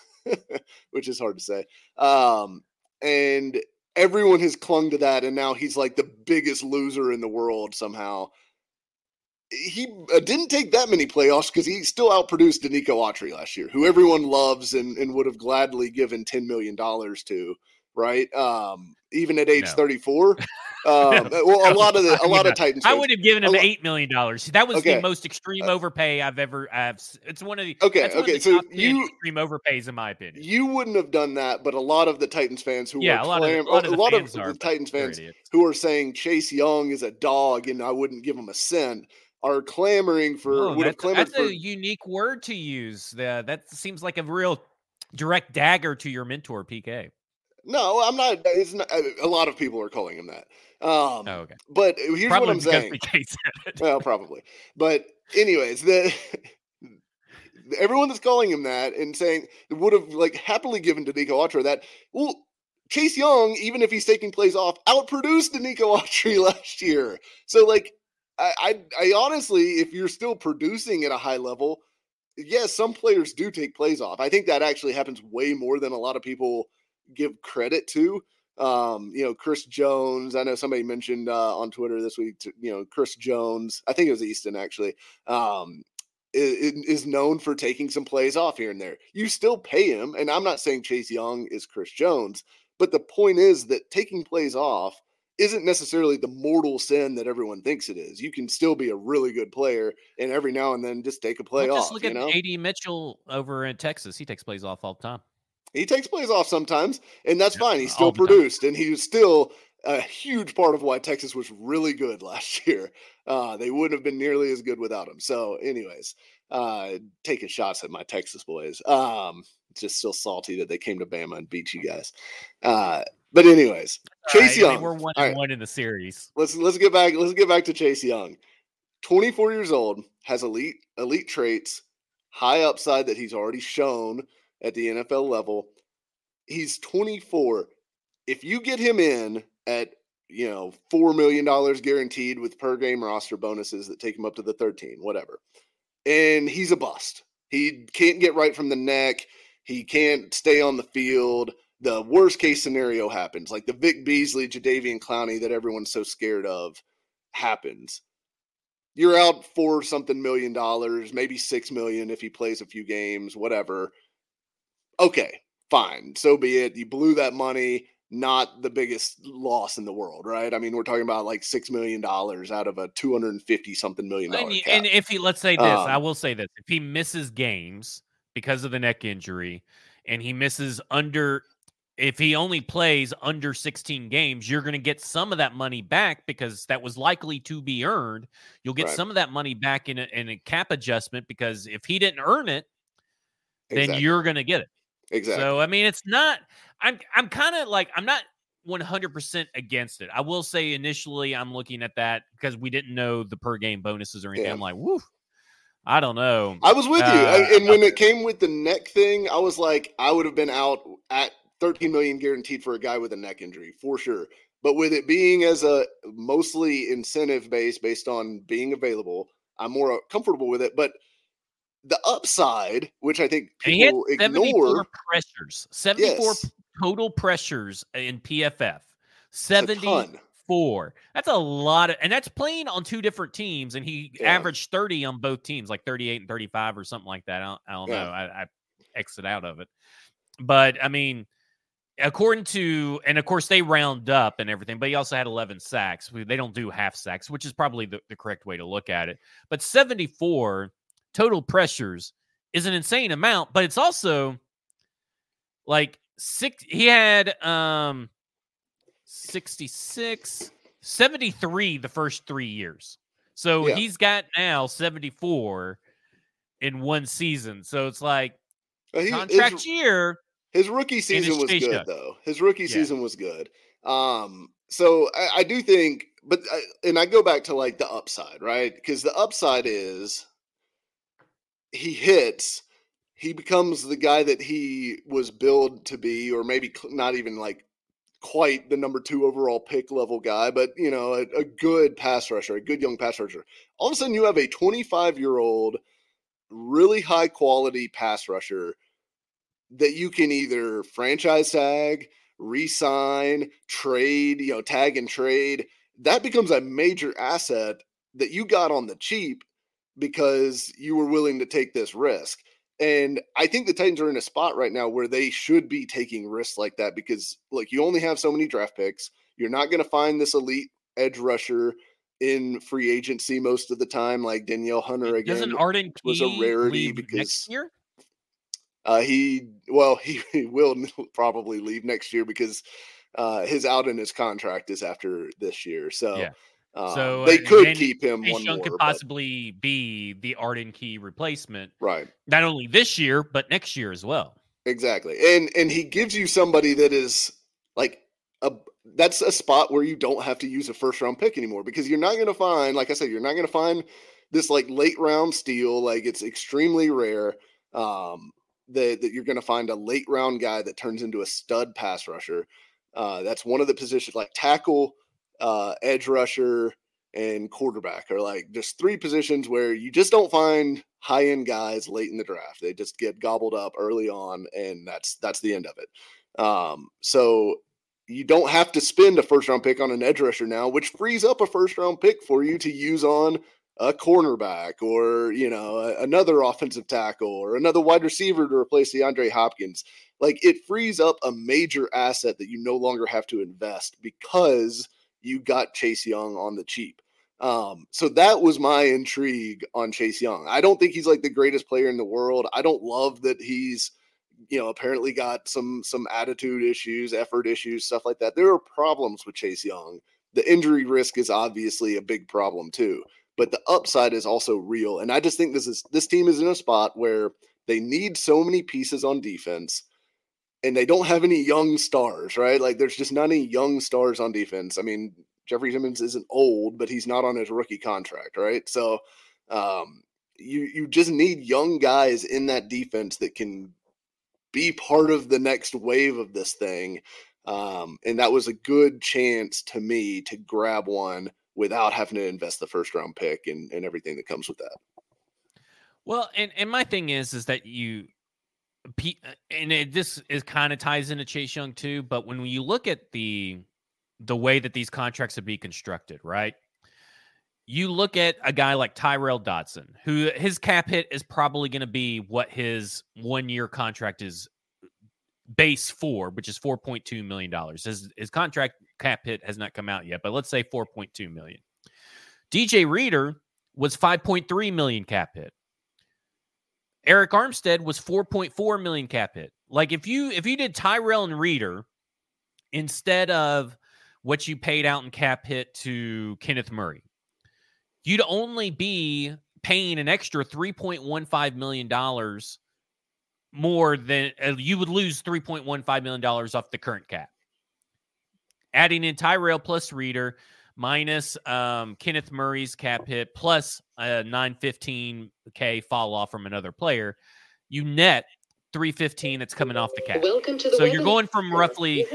[SPEAKER 2] which is hard to say. Um, and everyone has clung to that, and now he's like the biggest loser in the world somehow. He uh, didn't take that many playoffs because he still outproduced Danico Autry last year, who everyone loves and, and would have gladly given ten million dollars to, right? Um, even at age
[SPEAKER 1] No.
[SPEAKER 2] thirty-four. Um,
[SPEAKER 1] no,
[SPEAKER 2] well, a
[SPEAKER 1] no,
[SPEAKER 2] lot of the, a lot
[SPEAKER 1] I
[SPEAKER 2] of Titans fans,
[SPEAKER 1] I would have given him
[SPEAKER 2] lo-
[SPEAKER 1] eight million dollars. That was
[SPEAKER 2] okay.
[SPEAKER 1] the most extreme
[SPEAKER 2] uh,
[SPEAKER 1] overpay I've ever. I've. It's one of the.
[SPEAKER 2] Okay,
[SPEAKER 1] that's one
[SPEAKER 2] okay.
[SPEAKER 1] Of the
[SPEAKER 2] so
[SPEAKER 1] top
[SPEAKER 2] you
[SPEAKER 1] extreme overpays, in my opinion.
[SPEAKER 2] You wouldn't have done that, but a lot of the Titans fans who
[SPEAKER 1] yeah,
[SPEAKER 2] are
[SPEAKER 1] a lot
[SPEAKER 2] clam-
[SPEAKER 1] of the, a lot of the,
[SPEAKER 2] a lot
[SPEAKER 1] fans
[SPEAKER 2] of
[SPEAKER 1] are,
[SPEAKER 2] the Titans fans
[SPEAKER 1] idiots.
[SPEAKER 2] who are saying Chase Young is a dog and I wouldn't give him a cent are clamoring for.
[SPEAKER 1] Oh,
[SPEAKER 2] would have
[SPEAKER 1] that's,
[SPEAKER 2] clamored
[SPEAKER 1] that's
[SPEAKER 2] for.
[SPEAKER 1] a unique word to use. The, that seems like a real direct dagger to your mentor, P K.
[SPEAKER 2] No, I'm not. It's not. A lot of people are calling him that. Um,
[SPEAKER 1] oh, okay.
[SPEAKER 2] But here's
[SPEAKER 1] probably
[SPEAKER 2] what I'm saying.
[SPEAKER 1] P K said it.
[SPEAKER 2] Well, probably. But anyways, the everyone that's calling him that and saying would have like happily given Danico Autry that. Well, Chase Young, even if he's taking plays off, outproduced Danico Autry last year. So like, I, I, I honestly, if you're still producing at a high level, yes, some players do take plays off. I think that actually happens way more than a lot of people give credit to. Um, you know, Chris Jones. I know somebody mentioned uh, on Twitter this week. To, you know, Chris Jones. I think it was Easton actually. Um, is, is known for taking some plays off here and there. You still pay him, and I'm not saying Chase Young is Chris Jones, but the point is that taking plays off isn't necessarily the mortal sin that everyone thinks it is. You can still be a really good player, and every now and then just take a play
[SPEAKER 1] well,
[SPEAKER 2] off.
[SPEAKER 1] Just look
[SPEAKER 2] you
[SPEAKER 1] at
[SPEAKER 2] know?
[SPEAKER 1] A D Mitchell over in Texas. He takes plays off all the time.
[SPEAKER 2] He takes plays off sometimes, and that's
[SPEAKER 1] yeah,
[SPEAKER 2] fine. He still produced, time. and he was still a huge part of why Texas was really good last year. Uh, they wouldn't have been nearly as good without him. So, anyways, uh, taking shots at my Texas boys. Um, just still salty that they came to Bama and beat you guys. Uh, but anyways,
[SPEAKER 1] All
[SPEAKER 2] Chase
[SPEAKER 1] right,
[SPEAKER 2] Young.
[SPEAKER 1] I mean, we're one
[SPEAKER 2] and
[SPEAKER 1] right. one in the series.
[SPEAKER 2] Let's let's get back. Let's get back to Chase Young. twenty-four years old, has elite elite traits, high upside that he's already shown at the N F L level. He's twenty-four. If you get him in at, you know, four million dollars guaranteed with per game roster bonuses that take him up to the thirteen, whatever, and he's a bust. He can't get right from the neck. He can't stay on the field. The worst case scenario happens. Like the Vic Beasley, Jadeveon Clowney that everyone's so scared of happens. You're out for something million dollars, maybe six million if he plays a few games, whatever. Okay, fine, so be it. You blew that money. Not the biggest loss in the world, right? I mean, we're talking about like six million dollars out of a two hundred fifty something million dollar
[SPEAKER 1] and,
[SPEAKER 2] cap.
[SPEAKER 1] and if he, let's say this,
[SPEAKER 2] um,
[SPEAKER 1] I will say this: if he misses games because of the neck injury, and he misses under, if he only plays under sixteen games, you're going to get some of that money back because that was likely to be earned. You'll get
[SPEAKER 2] right.
[SPEAKER 1] some of that money back in a, in a cap adjustment because if he didn't earn it, then
[SPEAKER 2] exactly.
[SPEAKER 1] you're going to get it.
[SPEAKER 2] Exactly.
[SPEAKER 1] So, I mean, it's not, I'm, I'm kind of like, I'm not one hundred percent against it. I will say initially I'm looking at that because we didn't know the per game bonuses or anything. Yeah. I'm like, woo, I don't know.
[SPEAKER 2] I was with
[SPEAKER 1] uh,
[SPEAKER 2] you. I, and when it came with the neck thing, I was like, I would have been out at thirteen million guaranteed for a guy with a neck injury for sure. But with it being as a mostly incentive based, based on being available, I'm more comfortable with it. But the upside, which I think people ignore,
[SPEAKER 1] seventy-four pressures, seventy-four yes. total pressures in P F F, seventy-four. That's a lot of, and that's playing on two different teams. And he yeah. averaged thirty on both teams, like thirty-eight and thirty-five or something like that. I don't, I don't yeah. know. I, I exit out of it, but I mean, according to, and of course they round up and everything, but he also had eleven sacks. They don't do half sacks, which is probably the, the correct way to look at it. But seventy-four total pressures is an insane amount, but it's also like six. He had um sixty-six, seventy-three the first three years. So yeah. he's got now seventy-four in one season. So it's like uh, he, contract his, year.
[SPEAKER 2] His rookie season was good, up. though. His rookie yeah. season was good. Um, so I, I do think, but I, and I go back to like the upside, right? Because the upside is he hits, he becomes the guy that he was billed to be, or maybe not even like quite the number two overall pick level guy, but you know, a, a good pass rusher, a good young pass rusher. All of a sudden you have a twenty-five year old, really high quality pass rusher that you can either franchise tag, re-sign, trade, you know, tag and trade. That becomes a major asset that you got on the cheap because you were willing to take this risk. And I think the Titans are in a spot right now where they should be taking risks like that because, look, you only have so many draft picks. You're not going to find this elite edge rusher in free agency most of the time, like Danielle Hunter again.
[SPEAKER 1] Doesn't Arden
[SPEAKER 2] was a rarity because
[SPEAKER 1] next year?
[SPEAKER 2] Uh, he well, he, he will probably leave next year because uh, his out in his contract is after this year. So.
[SPEAKER 1] Yeah.
[SPEAKER 2] Um,
[SPEAKER 1] so
[SPEAKER 2] they
[SPEAKER 1] uh,
[SPEAKER 2] could keep him
[SPEAKER 1] Chase
[SPEAKER 2] one
[SPEAKER 1] Young
[SPEAKER 2] more.
[SPEAKER 1] could
[SPEAKER 2] but,
[SPEAKER 1] possibly be the Arden Key replacement,
[SPEAKER 2] right?
[SPEAKER 1] Not only this year, but next year as well.
[SPEAKER 2] Exactly, and and he gives you somebody that is like a that's a spot where you don't have to use a first round pick anymore because you're not going to find, like I said, you're not going to find this like late round steal. Like it's extremely rare um, that that you're going to find a late round guy that turns into a stud pass rusher. Uh, that's one of the positions like tackle. Uh, edge rusher and quarterback are like just three positions where you just don't find high end guys late in the draft. They just get gobbled up early on, and that's that's the end of it. Um, so you don't have to spend a first round pick on an edge rusher now, which frees up a first round pick for you to use on a cornerback or you know a, another offensive tackle or another wide receiver to replace DeAndre Hopkins. Like it frees up a major asset that you no longer have to invest because you got Chase Young on the cheap. Um, so that was my intrigue on Chase Young. I don't think he's like the greatest player in the world. I don't love that he's, you know, apparently got some, some attitude issues, effort issues, stuff like that. There are problems with Chase Young. The injury risk is obviously a big problem too, but the upside is also real. And I just think this is, this team is in a spot where they need so many pieces on defense. And they don't have any young stars, right? Like there's just not any young stars on defense. I mean, Jeffrey Simmons isn't old, but he's not on his rookie contract, right? So um, you you just need young guys in that defense that can be part of the next wave of this thing. Um, and that was a good chance to me to grab one without having to invest the first round pick and, and everything that comes with that.
[SPEAKER 1] Well, and, and my thing is, is that you, and it, this is kind of ties into Chase Young too, but when you look at the the way that these contracts would be constructed, right? You look at a guy like Tyrell Dodson, who his cap hit is probably going to be what his one year contract is base four, which is four point two million dollars. His, his contract cap hit has not come out yet, but let's say four point two million dollars. D J Reader was five point three million dollars cap hit. Eric Armstead was four point four million dollars cap hit. Like if you if you did Tyrell and Reader instead of what you paid out in cap hit to Kenneth Murray, you'd only be paying an extra three point one five million dollars more than uh, you would lose three point one five million dollars off the current cap. Adding in Tyrell plus Reader minus um, Kenneth Murray's cap hit plus a nine fifteen K fall off from another player, you net three fifteen that's coming off the cap. Welcome to the so you're going from roughly.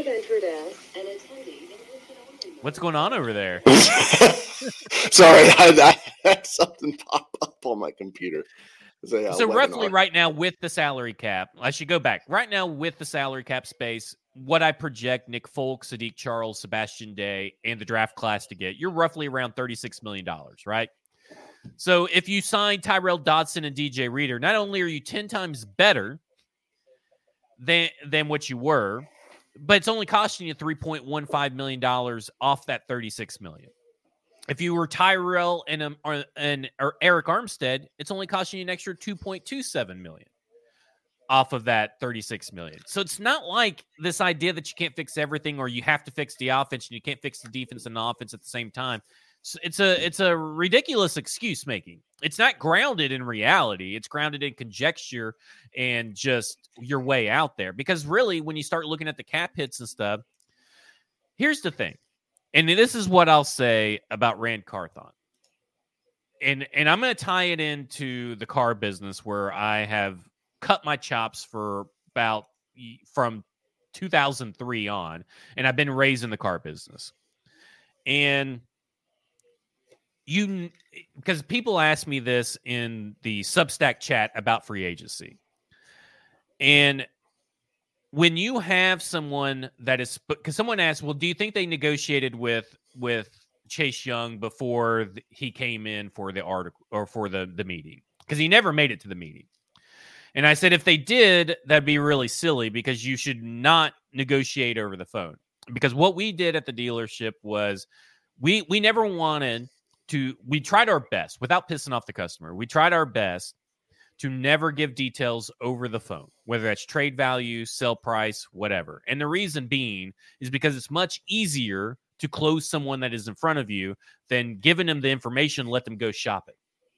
[SPEAKER 1] What's going on over there?
[SPEAKER 2] Sorry, I, I had something pop up on my computer. A, uh,
[SPEAKER 1] so roughly right now with the salary cap, I should go back. Right now with the salary cap space, what I project Nick Folk, Sadiq Charles, Sebastian Day, and the draft class to get, you're roughly around thirty-six million dollars, right? So if you sign Tyrell Dodson and D J Reader, not only are you ten times better than, than what you were, but it's only costing you three point one five million dollars off that thirty-six million dollars. If you were Tyrell and, um, or, and or Eric Armstead, it's only costing you an extra two point two seven million dollars off of that thirty-six million dollars. So it's not like this idea that you can't fix everything or you have to fix the offense and you can't fix the defense and the offense at the same time. So it's a it's a ridiculous excuse making. It's not grounded in reality. It's grounded in conjecture and just your way out there. Because really, when you start looking at the cap hits and stuff, here's the thing. And this is what I'll say about Rand Carthon. And and I'm going to tie it into the car business where I have cut my chops for about from two thousand three on, and I've been raised in the car business. And you, because people ask me this in the Substack chat about free agency. And when you have someone that is, because someone asked, well, do you think they negotiated with with Chase Young before he came in for the article or for the, the meeting? Because he never made it to the meeting. And I said, if they did, that'd be really silly because you should not negotiate over the phone. Because what we did at the dealership was we we never wanted to, we tried our best without pissing off the customer. We tried our best to never give details over the phone, whether that's trade value, sell price, whatever. And the reason being is because it's much easier to close someone that is in front of you than giving them the information, let them go shopping.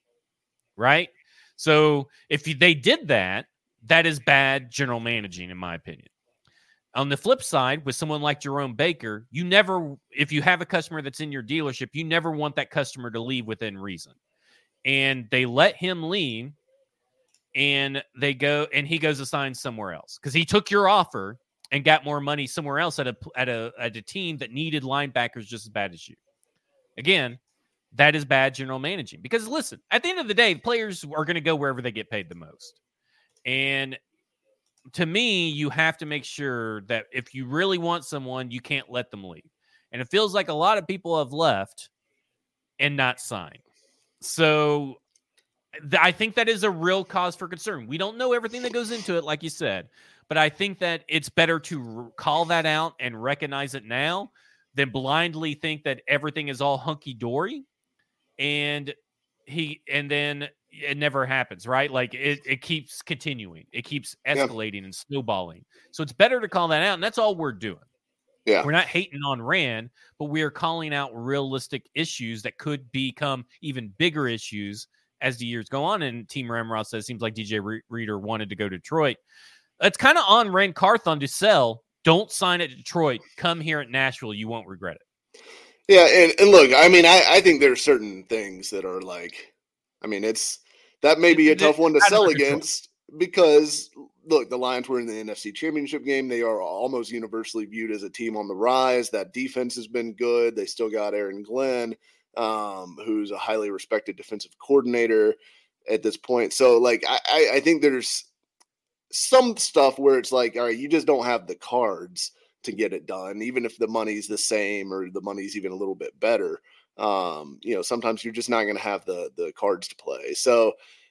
[SPEAKER 1] Right? So if they did that, that is bad general managing, in my opinion. On the flip side, with someone like Jerome Baker, you never, if you have a customer that's in your dealership, you never want that customer to leave within reason. And they let him leave. And they go, and he goes to sign somewhere else because he took your offer and got more money somewhere else at a at a at a team that needed linebackers just as bad as you. Again, that is bad general managing because listen, at the end of the day, players are going to go wherever they get paid the most. And to me, you have to make sure that if you really want someone, you can't let them leave. And it feels like a lot of people have left and not signed. So I think that is a real cause for concern. We don't know everything that goes into it, like you said, but I think that it's better to call that out and recognize it now than blindly think that everything is all hunky-dory and he and then it never happens, right? Like it, it keeps continuing. It keeps escalating yeah. and snowballing. So it's better to call that out, and that's all we're doing. Yeah. We're not hating on Rand, but we are calling out realistic issues that could become even bigger issues as the years go on. And Team Ramrod says, seems like D J Re- Reader wanted to go to Detroit. It's kind of on Rand Carthon to sell. Don't sign at Detroit. Come here at Nashville. You won't regret it.
[SPEAKER 2] Yeah. And, and look, I mean, I, I think there are certain things that are like, I mean, it's, that may be a tough one to sell against because look, the Lions were in the N F C Championship game. They are almost universally viewed as a team on the rise. That defense has been good. They still got Aaron Glenn. Um, who's a highly respected defensive coordinator at this point. So, like, I, I think there's some stuff where it's like, all right, you just don't have the cards to get it done, even if the money's the same or the money's even a little bit better. Um, you know, sometimes you're just not going to have the the cards to play. So,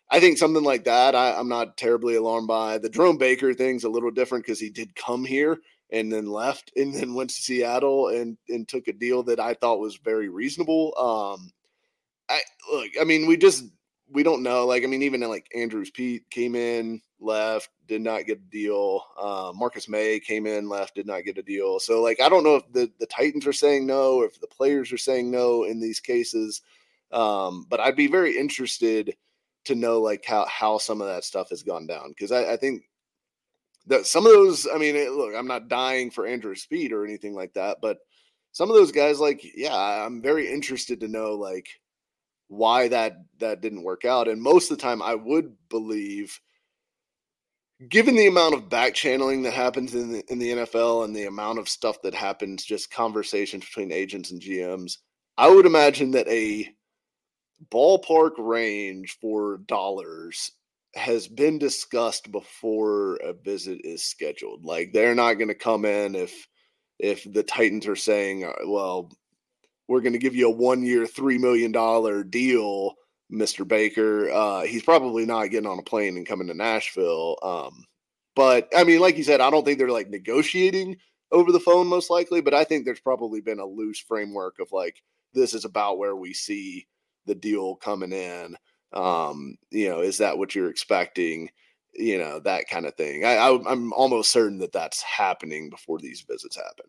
[SPEAKER 2] I think something like that, I, I'm not terribly alarmed by. The Jerome Baker thing's a little different because he did come here and then left and then went to Seattle and, and took a deal that I thought was very reasonable. Um, I look, I mean, we just, we don't know. Like, I mean, even like Andrews Pete came in, left, did not get a deal. Uh, Marcus May came in, left, did not get a deal. So like, I don't know if the, the Titans are saying no, if the players are saying no in these cases. Um, but I'd be very interested to know like how, how some of that stuff has gone down. Cause I, I think that some of those, I mean, it, look, I'm not dying for Andrew Speed or anything like that, but some of those guys, like, yeah, I'm very interested to know like why that, that didn't work out. And most of the time I would believe, given the amount of back channeling that happens in the, in the N F L and the amount of stuff that happens, just conversations between agents and G Ms, I would imagine that a ballpark range for dollars has been discussed before a visit is scheduled. Like, they're not going to come in if if the Titans are saying, well, we're going to give you a one-year, three million dollars deal, Mister Baker. Uh, he's probably not getting on a plane and coming to Nashville. Um, but, I mean, like you said, I don't think they're, like, negotiating over the phone most likely, but I think there's probably been a loose framework of, like, this is about where we see the deal coming in. Um, you know, is that what you're expecting? You know, that kind of thing. I, I, I'm almost certain that that's happening before these visits happen.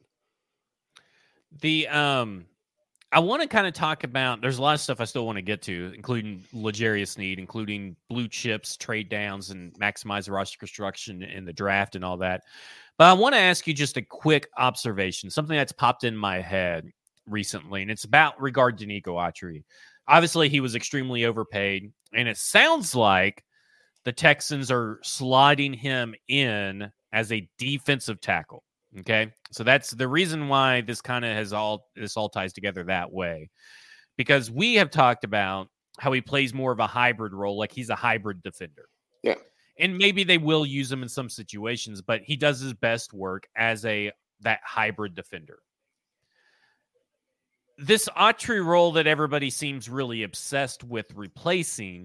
[SPEAKER 1] The um, I want to kind of talk about. There's a lot of stuff I still want to get to, including L'Jarius Sneed, including blue chips, trade downs, and maximize the roster construction in the draft and all that. But I want to ask you just a quick observation, something that's popped in my head recently, and it's about regard to Nico Autry. Obviously, he was extremely overpaid, and it sounds like the Texans are sliding him in as a defensive tackle. Okay, so that's the reason why this kind of has all this all ties together that way, because we have talked about how he plays more of a hybrid role, like he's a hybrid defender.
[SPEAKER 2] Yeah,
[SPEAKER 1] and maybe they will use him in some situations, but he does his best work as a that hybrid defender. This Autry role that everybody seems really obsessed with replacing,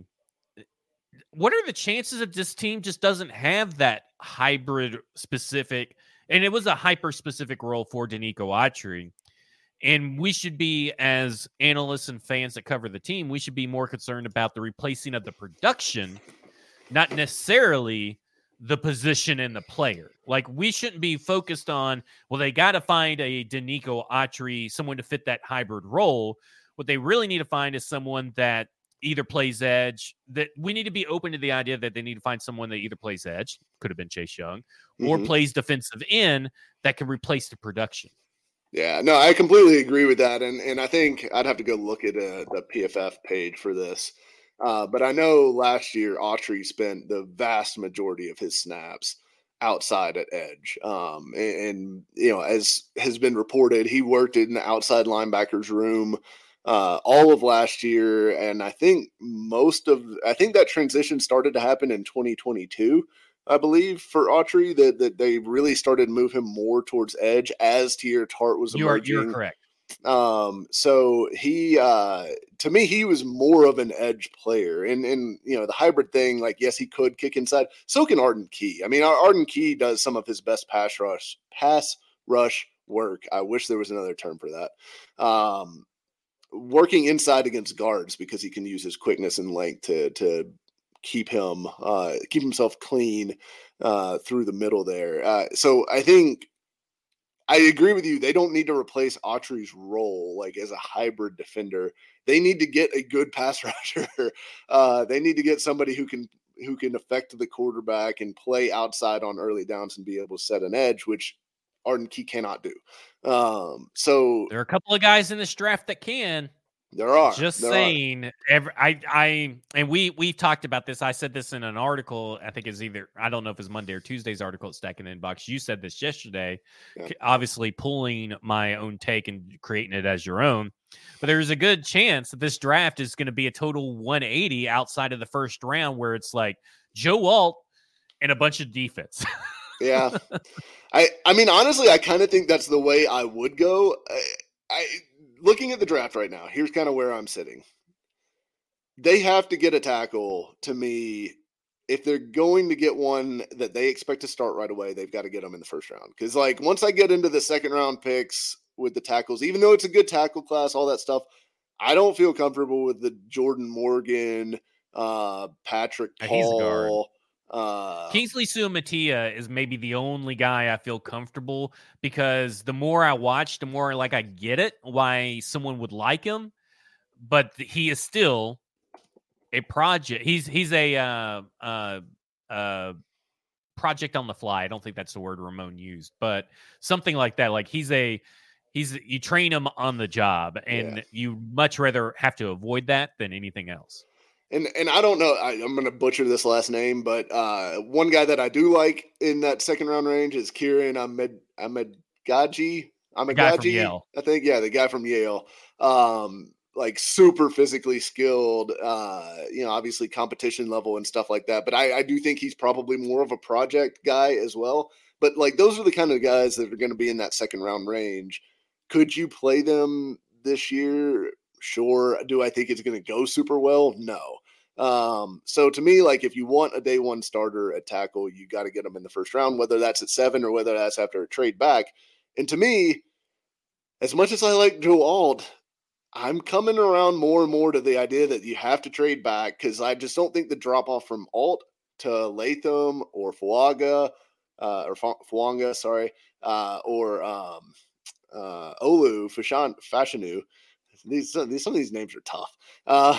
[SPEAKER 1] what are the chances that this team just doesn't have that hybrid specific, and it was a hyper specific role for Denico Autry, and we should be, as analysts and fans that cover the team, we should be more concerned about the replacing of the production, not necessarily the position and the player. Like, we shouldn't be focused on, well, they got to find a Denico Autry, someone to fit that hybrid role. What they really need to find is someone that either plays edge, that we need to be open to the idea that they need to find someone that either plays edge, could have been Chase Young, or mm-hmm. plays defensive end that can replace the production.
[SPEAKER 2] Yeah, no, I completely agree with that. And and I think I'd have to go look at uh, the P F F page for this. Uh, but I know last year Autry spent the vast majority of his snaps outside at edge. Um, and, and, you know, as has been reported, he worked in the outside linebackers room uh, all of last year. And I think most of, I think that transition started to happen in twenty twenty-two, I believe, for Autry, that, that they really started to move him more towards edge as Teair Tart was emerging.
[SPEAKER 1] You are, you're correct.
[SPEAKER 2] Um, so he, uh, to me, he was more of an edge player, and, and, you know, the hybrid thing, like, yes, he could kick inside. So can Arden Key. I mean, Arden Key does some of his best pass rush, pass rush work. I wish there was another term for that. Um, working inside against guards, because he can use his quickness and length to, to keep him, uh, keep himself clean, uh, through the middle there. Uh, so I think, I agree with you. They don't need to replace Autry's role, like, as a hybrid defender. They need to get a good pass rusher. Uh, they need to get somebody who can who can affect the quarterback and play outside on early downs and be able to set an edge, which Arden Key cannot do. Um, so
[SPEAKER 1] there are a couple of guys in this draft that can.
[SPEAKER 2] There are.
[SPEAKER 1] Just
[SPEAKER 2] there
[SPEAKER 1] saying.
[SPEAKER 2] Are.
[SPEAKER 1] Every, I, I, and we we talked about this. I said this in an article. I think it's either, I don't know if it's Monday or Tuesday's article at Stacking Inbox. You said this yesterday, yeah. Obviously pulling my own take and creating it as your own. But there's a good chance that this draft is going to be a total one eighty outside of the first round, where it's like Joe Alt and a bunch of defense.
[SPEAKER 2] yeah. I, I mean, honestly, I kind of think that's the way I would go. I, I Looking at the draft right now, here's kind of where I'm sitting. they have to get a tackle to me. If they're going to get one that they expect to start right away, they've got to get them in the first round. Because, like, once I get into the second round picks with the tackles, even though it's a good tackle class, all that stuff, I don't feel comfortable with the Jordan Morgan, uh, Patrick Paul. Uh,
[SPEAKER 1] Kingsley Suamataia is maybe the only guy I feel comfortable, because the more I watch, the more like I get it why someone would like him, but he is still a project. He's he's a uh, uh, uh, project on the fly. I don't think that's the word Ramon used, but something like that. Like he's a he's you train him on the job, and yeah. you much rather have to avoid that than anything else.
[SPEAKER 2] And and I don't know, I, I'm going to butcher this last name, but uh, one guy that I do like in that second round range is Kieran Ahmed Ahmedgadji. Ahmedgadji, I think, yeah, the guy from Yale. Um, like super physically skilled, uh, you know, obviously competition level and stuff like that. But I, I do think he's probably more of a project guy as well. But like those are the kind of guys that are going to be in that second round range. Could you play them this year? Sure. Do I think it's going to go super well? No. Um, so to me, like if you want a day one starter at tackle, you got to get them in the first round, whether that's at seven or whether that's after a trade back. And to me, as much as I like Joe Alt, I'm coming around more and more to the idea that you have to trade back, because I just don't think the drop off from Alt to Latham or Fuaga, uh, or Fuanga, sorry, uh, or um, uh, Olu Fashanu. These some, these some of these names are tough. Uh,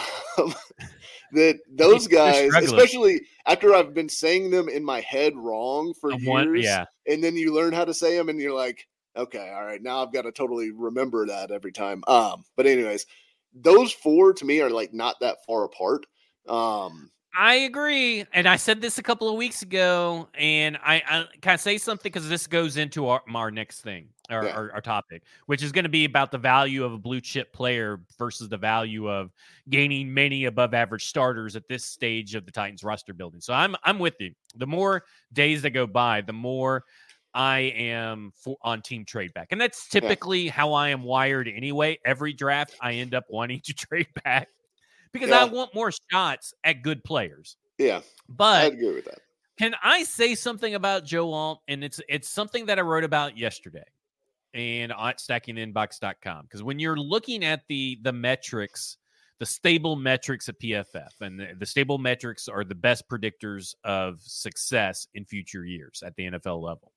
[SPEAKER 2] that those guys, especially after I've been saying them in my head wrong for years,
[SPEAKER 1] want, yeah.
[SPEAKER 2] and then you learn how to say them, and you're like, okay, all right, now I've got to totally remember that every time. Um, but anyways, those four to me are like not that far apart. Um,
[SPEAKER 1] I agree, and I said this a couple of weeks ago, and I, I can I say something, because this goes into our, our next thing, our, yeah. our, our topic, which is going to be about the value of a blue chip player versus the value of gaining many above average starters at this stage of the Titans roster building. So I'm I'm with you. The more days that go by, the more I am for, on team trade back. And that's typically yeah. how I am wired anyway. Every draft, I end up wanting to trade back because yeah. I want more shots at good players.
[SPEAKER 2] Yeah,
[SPEAKER 1] but
[SPEAKER 2] I agree with that.
[SPEAKER 1] Can I say something about Joe Alt? And it's it's something that I wrote about yesterday and at stacking inbox dot com. Because when you're looking at the the metrics, the stable metrics at P F F, and the, the stable metrics are the best predictors of success in future years at the N F L level.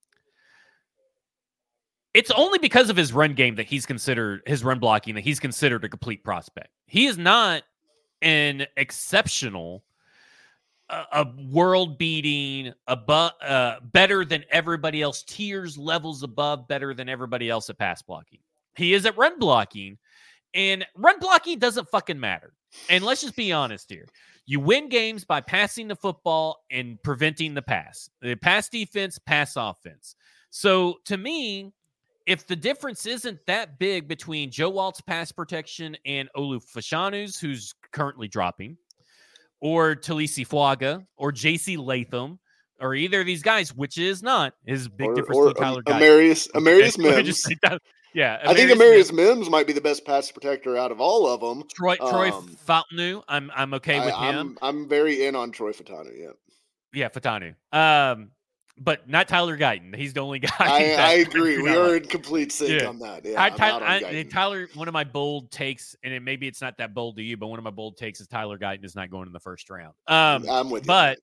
[SPEAKER 1] It's only because of his run game that he's considered, his run blocking, that he's considered a complete prospect. He is not an exceptional, uh, a world-beating, above, uh, better than everybody else, tiers, levels above, better than everybody else at pass blocking. He is at run blocking, and run blocking doesn't fucking matter. And let's just be honest here. You win games by passing the football and preventing the pass. The pass defense, pass offense. So to me, if the difference isn't that big between Joe Alt's pass protection and Olu Fashanu's, who's currently dropping, or Talisi Fuaga, or J C Latham, or either of these guys, which is not, is big
[SPEAKER 2] or,
[SPEAKER 1] difference
[SPEAKER 2] or
[SPEAKER 1] between Tyler
[SPEAKER 2] um, Amarius,
[SPEAKER 1] Guyton.
[SPEAKER 2] Amarius
[SPEAKER 1] Okay,
[SPEAKER 2] Mims.
[SPEAKER 1] Yeah,
[SPEAKER 2] I think Amarius Mims. Mims might be the best pass protector out of all of them.
[SPEAKER 1] Troy
[SPEAKER 2] um,
[SPEAKER 1] Troy Fautanu, I'm I'm okay with
[SPEAKER 2] I,
[SPEAKER 1] him.
[SPEAKER 2] I'm I'm very in on Troy Fautanu. Yeah,
[SPEAKER 1] yeah, Fautanu. Um, but not Tyler Guyton. He's the only guy.
[SPEAKER 2] I, I agree. We are in complete sync
[SPEAKER 1] yeah.
[SPEAKER 2] on that. Yeah,
[SPEAKER 1] I, Tyler, I, Tyler. One of my bold takes, and it, maybe it's not that bold to you, but one of my bold takes is Tyler Guyton is not going in the first round. Um,
[SPEAKER 2] I'm with you.
[SPEAKER 1] But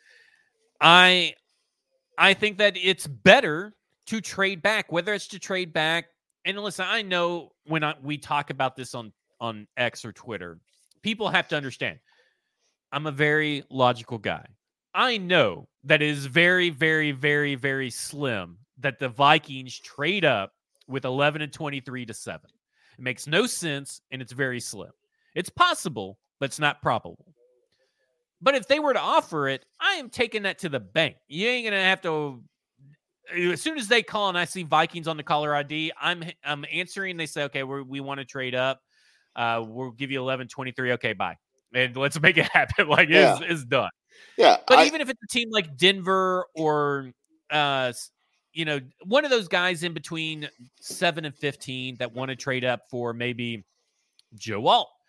[SPEAKER 1] I, I think that it's better to trade back, whether it's to trade back. And listen, I know when I, we talk about this on on X or Twitter, people have to understand. I'm a very logical guy. I know that it is very, very, very, very slim that the Vikings trade up with eleven and twenty-three to seven. It makes no sense, and it's very slim. It's possible, but it's not probable. But if they were to offer it, I am taking that to the bank. You ain't going to have to... As soon as they call and I see Vikings on the caller I D, I'm I'm answering. They say, okay, we're, we want to trade up. Uh, we'll give you eleven twenty-three. Okay, bye. And let's make it happen. Like, yeah. it's, it's done.
[SPEAKER 2] Yeah,
[SPEAKER 1] but
[SPEAKER 2] I,
[SPEAKER 1] even if it's a team like Denver or, uh, you know, one of those guys in between seven and fifteen that want to trade up for maybe Joe Alt,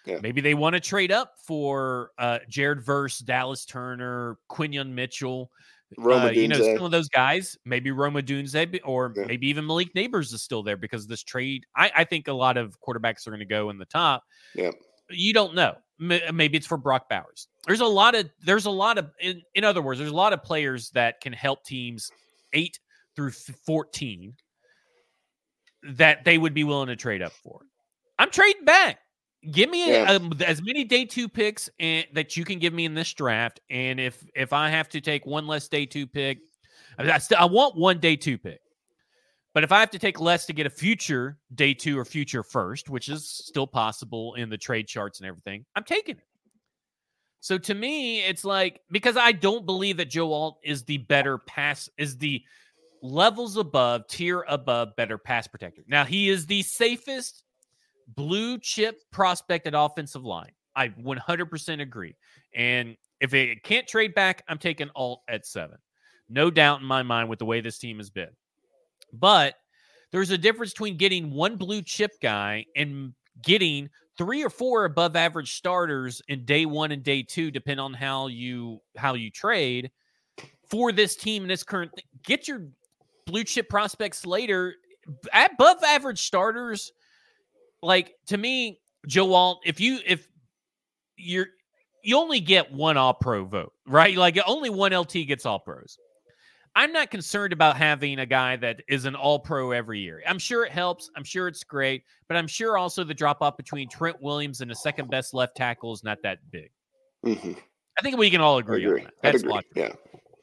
[SPEAKER 2] Yeah.
[SPEAKER 1] Maybe they want to trade up for uh, Jared Verse, Dallas Turner, Quinyon Mitchell.
[SPEAKER 2] Roma
[SPEAKER 1] Uh, you know,
[SPEAKER 2] Dunze.
[SPEAKER 1] some of those guys, maybe Roma Dunze, or
[SPEAKER 2] Yeah.
[SPEAKER 1] maybe even Malik Neighbors is still there because this trade. I, I think a lot of quarterbacks are going to go in the top.
[SPEAKER 2] Yeah.
[SPEAKER 1] You don't know. Maybe it's for Brock Bowers. There's a lot of, there's a lot of, in, in other words, there's a lot of players that can help teams eight through fourteen that they would be willing to trade up for. I'm trading back. Give me
[SPEAKER 2] Yeah.
[SPEAKER 1] a, a, as many day two picks and, that you can give me in this draft. And if if I have to take one less day two pick, I, mean, I, st- I want one day two pick. But if I have to take less to get a future day two or future first, which is still possible in the trade charts and everything, I'm taking it. So to me, it's like, because I don't believe that Joe Alt is the better pass, is the levels above, tier above, better pass protector. Now, he is the safest blue chip prospect at offensive line. I one hundred percent agree. And if it can't trade back, I'm taking Alt at seven. No doubt in my mind with the way this team has been. But there's a difference between getting one blue chip guy and getting three or four above average starters in day one and day two, depending on how you how you trade for this team in this current thing. Get your blue chip prospects later. Above average starters, like, to me, Joe Alt, if you if you're you only get one all pro vote, right? Like, only one L T gets all pros. I'm not concerned about having a guy that is an all-pro every year. I'm sure it helps. I'm sure it's great. But I'm sure also the drop-off between Trent Williams and the second-best left tackle is not that big.
[SPEAKER 2] Mm-hmm.
[SPEAKER 1] I think we can all agree,
[SPEAKER 2] agree.
[SPEAKER 1] on that. That's
[SPEAKER 2] agree.
[SPEAKER 1] logical.
[SPEAKER 2] Yeah.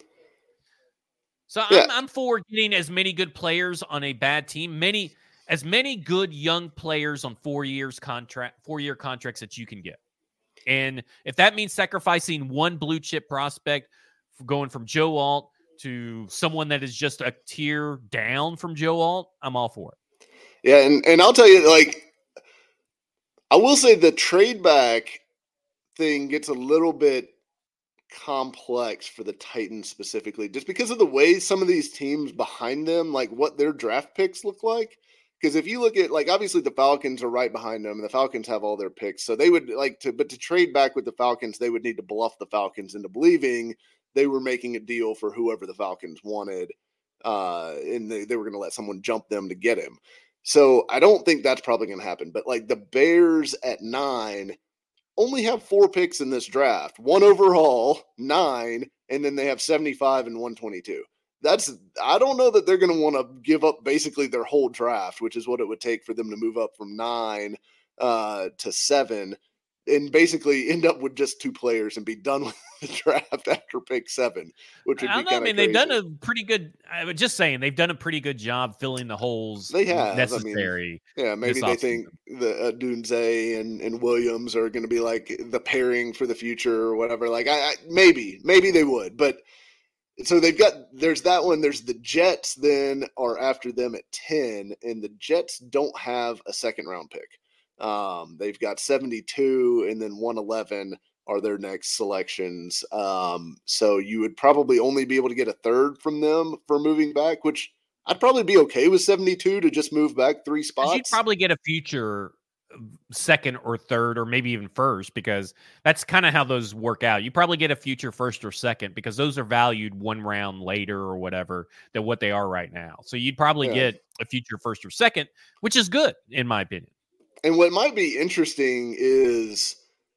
[SPEAKER 1] So
[SPEAKER 2] yeah.
[SPEAKER 1] I'm, I'm for getting as many good players on a bad team, many as many good young players on four years contract, four-year contracts that you can get. And if that means sacrificing one blue-chip prospect, going from Joe Alt to someone that is just a tier down from Joe Alt, I'm all for it.
[SPEAKER 2] Yeah, and, and I'll tell you, like, I will say the trade back thing gets a little bit complex for the Titans specifically, just because of the way some of these teams behind them, like what their draft picks look like. Because if you look at, like, obviously the Falcons are right behind them, and the Falcons have all their picks. So they would like to, but to trade back with the Falcons, they would need to bluff the Falcons into believing they were making a deal for whoever the Falcons wanted. Uh, and they, they were going to let someone jump them to get him. So I don't think that's probably going to happen. But like the Bears at nine only have four picks in this draft, one overall, nine, and then they have seventy-five and one twenty-two. That's, I don't know that they're going to want to give up basically their whole draft, which is what it would take for them to move up from nine uh, to seven and basically end up with just two players and be done with the draft after pick seven, which would
[SPEAKER 1] I
[SPEAKER 2] be
[SPEAKER 1] don't know. I
[SPEAKER 2] kind
[SPEAKER 1] mean,
[SPEAKER 2] of
[SPEAKER 1] they've done a pretty good, I was just saying, they've done a pretty good job filling the holes
[SPEAKER 2] they have
[SPEAKER 1] necessary.
[SPEAKER 2] I mean, yeah, maybe they think the uh, Dunze and, and Williams are going to be like the pairing for the future or whatever. Like, I, I maybe, maybe they would, but so they've got, there's that one. There's the Jets then are after them at ten, and the Jets don't have a second round pick. Um, they've got seventy-two and then one eleven are their next selections. Um, so you would probably only be able to get a third from them for moving back, which I'd probably be okay with seventy-two to just move back three spots.
[SPEAKER 1] You'd probably get a future second or third or maybe even first, because that's kind of how those work out. You probably get a future first or second because those are valued one round later or whatever than what they are right now. So you'd probably
[SPEAKER 2] yeah.
[SPEAKER 1] get a future first or second, which is good in my opinion.
[SPEAKER 2] And what might be interesting is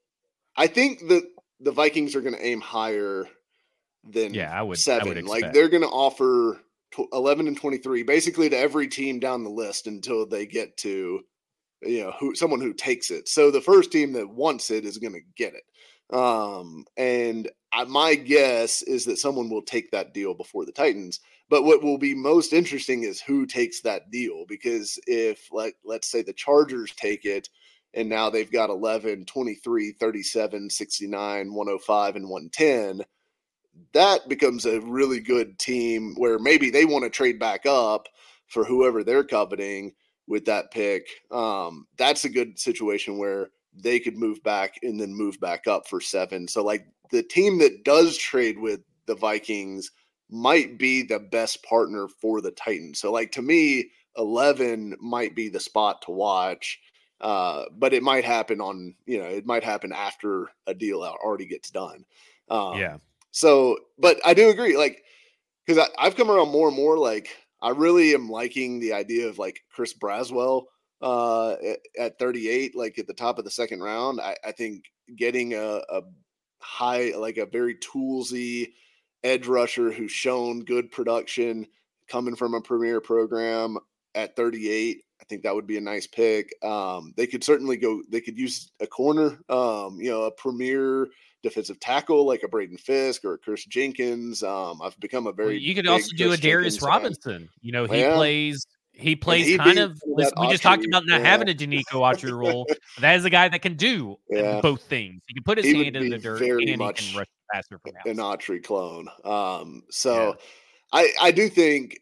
[SPEAKER 2] I think that the Vikings are going to aim higher than
[SPEAKER 1] yeah, I would,
[SPEAKER 2] seven.
[SPEAKER 1] I would
[SPEAKER 2] like they're going to offer eleven and twenty-three basically to every team down the list until they get to, you know, who someone who takes it. So the first team that wants it is going to get it. Um, and I, my guess is that someone will take that deal before the Titans. But what will be most interesting is who takes that deal, because if, like, let's say the Chargers take it and now they've got eleven, twenty-three, thirty-seven, sixty-nine, one oh five, and one ten, that becomes a really good team where maybe they want to trade back up for whoever they're coveting with that pick. Um, that's a good situation where they could move back and then move back up for seven. So like the team that does trade with the Vikings might be the best partner for the Titans. So like to me, eleven might be the spot to watch. Uh, but it might happen on, you know, it might happen after a deal already gets done. Um,
[SPEAKER 1] yeah.
[SPEAKER 2] So, but I do agree, like, because I've come around more and more, like, I really am liking the idea of like Chris Braswell uh, at, at thirty-eight, like at the top of the second round. I, I think getting a, a high, like a very toolsy edge rusher who's shown good production coming from a premier program at thirty-eight, I think that would be a nice pick. Um, they could certainly go, they could use a corner, um, you know, a premier defensive tackle like a Braden Fisk or a Chris Jenkins. Um, I've become a
[SPEAKER 1] Well,
[SPEAKER 2] very
[SPEAKER 1] you could
[SPEAKER 2] big
[SPEAKER 1] also do
[SPEAKER 2] Chris
[SPEAKER 1] a Darius
[SPEAKER 2] Jenkins fan.
[SPEAKER 1] Robinson. You know, he
[SPEAKER 2] Yeah.
[SPEAKER 1] plays he
[SPEAKER 2] And
[SPEAKER 1] plays
[SPEAKER 2] he'd
[SPEAKER 1] kind
[SPEAKER 2] be
[SPEAKER 1] of.
[SPEAKER 2] some of
[SPEAKER 1] Listen,
[SPEAKER 2] that
[SPEAKER 1] we just talked
[SPEAKER 2] Autry,
[SPEAKER 1] about not
[SPEAKER 2] yeah.
[SPEAKER 1] having a Danico Autry role. But that is a guy that can do
[SPEAKER 2] Yeah.
[SPEAKER 1] both things. He can put his
[SPEAKER 2] He
[SPEAKER 1] hand
[SPEAKER 2] would
[SPEAKER 1] in
[SPEAKER 2] be
[SPEAKER 1] the dirt
[SPEAKER 2] very
[SPEAKER 1] and he
[SPEAKER 2] much
[SPEAKER 1] can rush faster from
[SPEAKER 2] an
[SPEAKER 1] outside.
[SPEAKER 2] Autry clone. Um, so
[SPEAKER 1] Yeah.
[SPEAKER 2] I I do think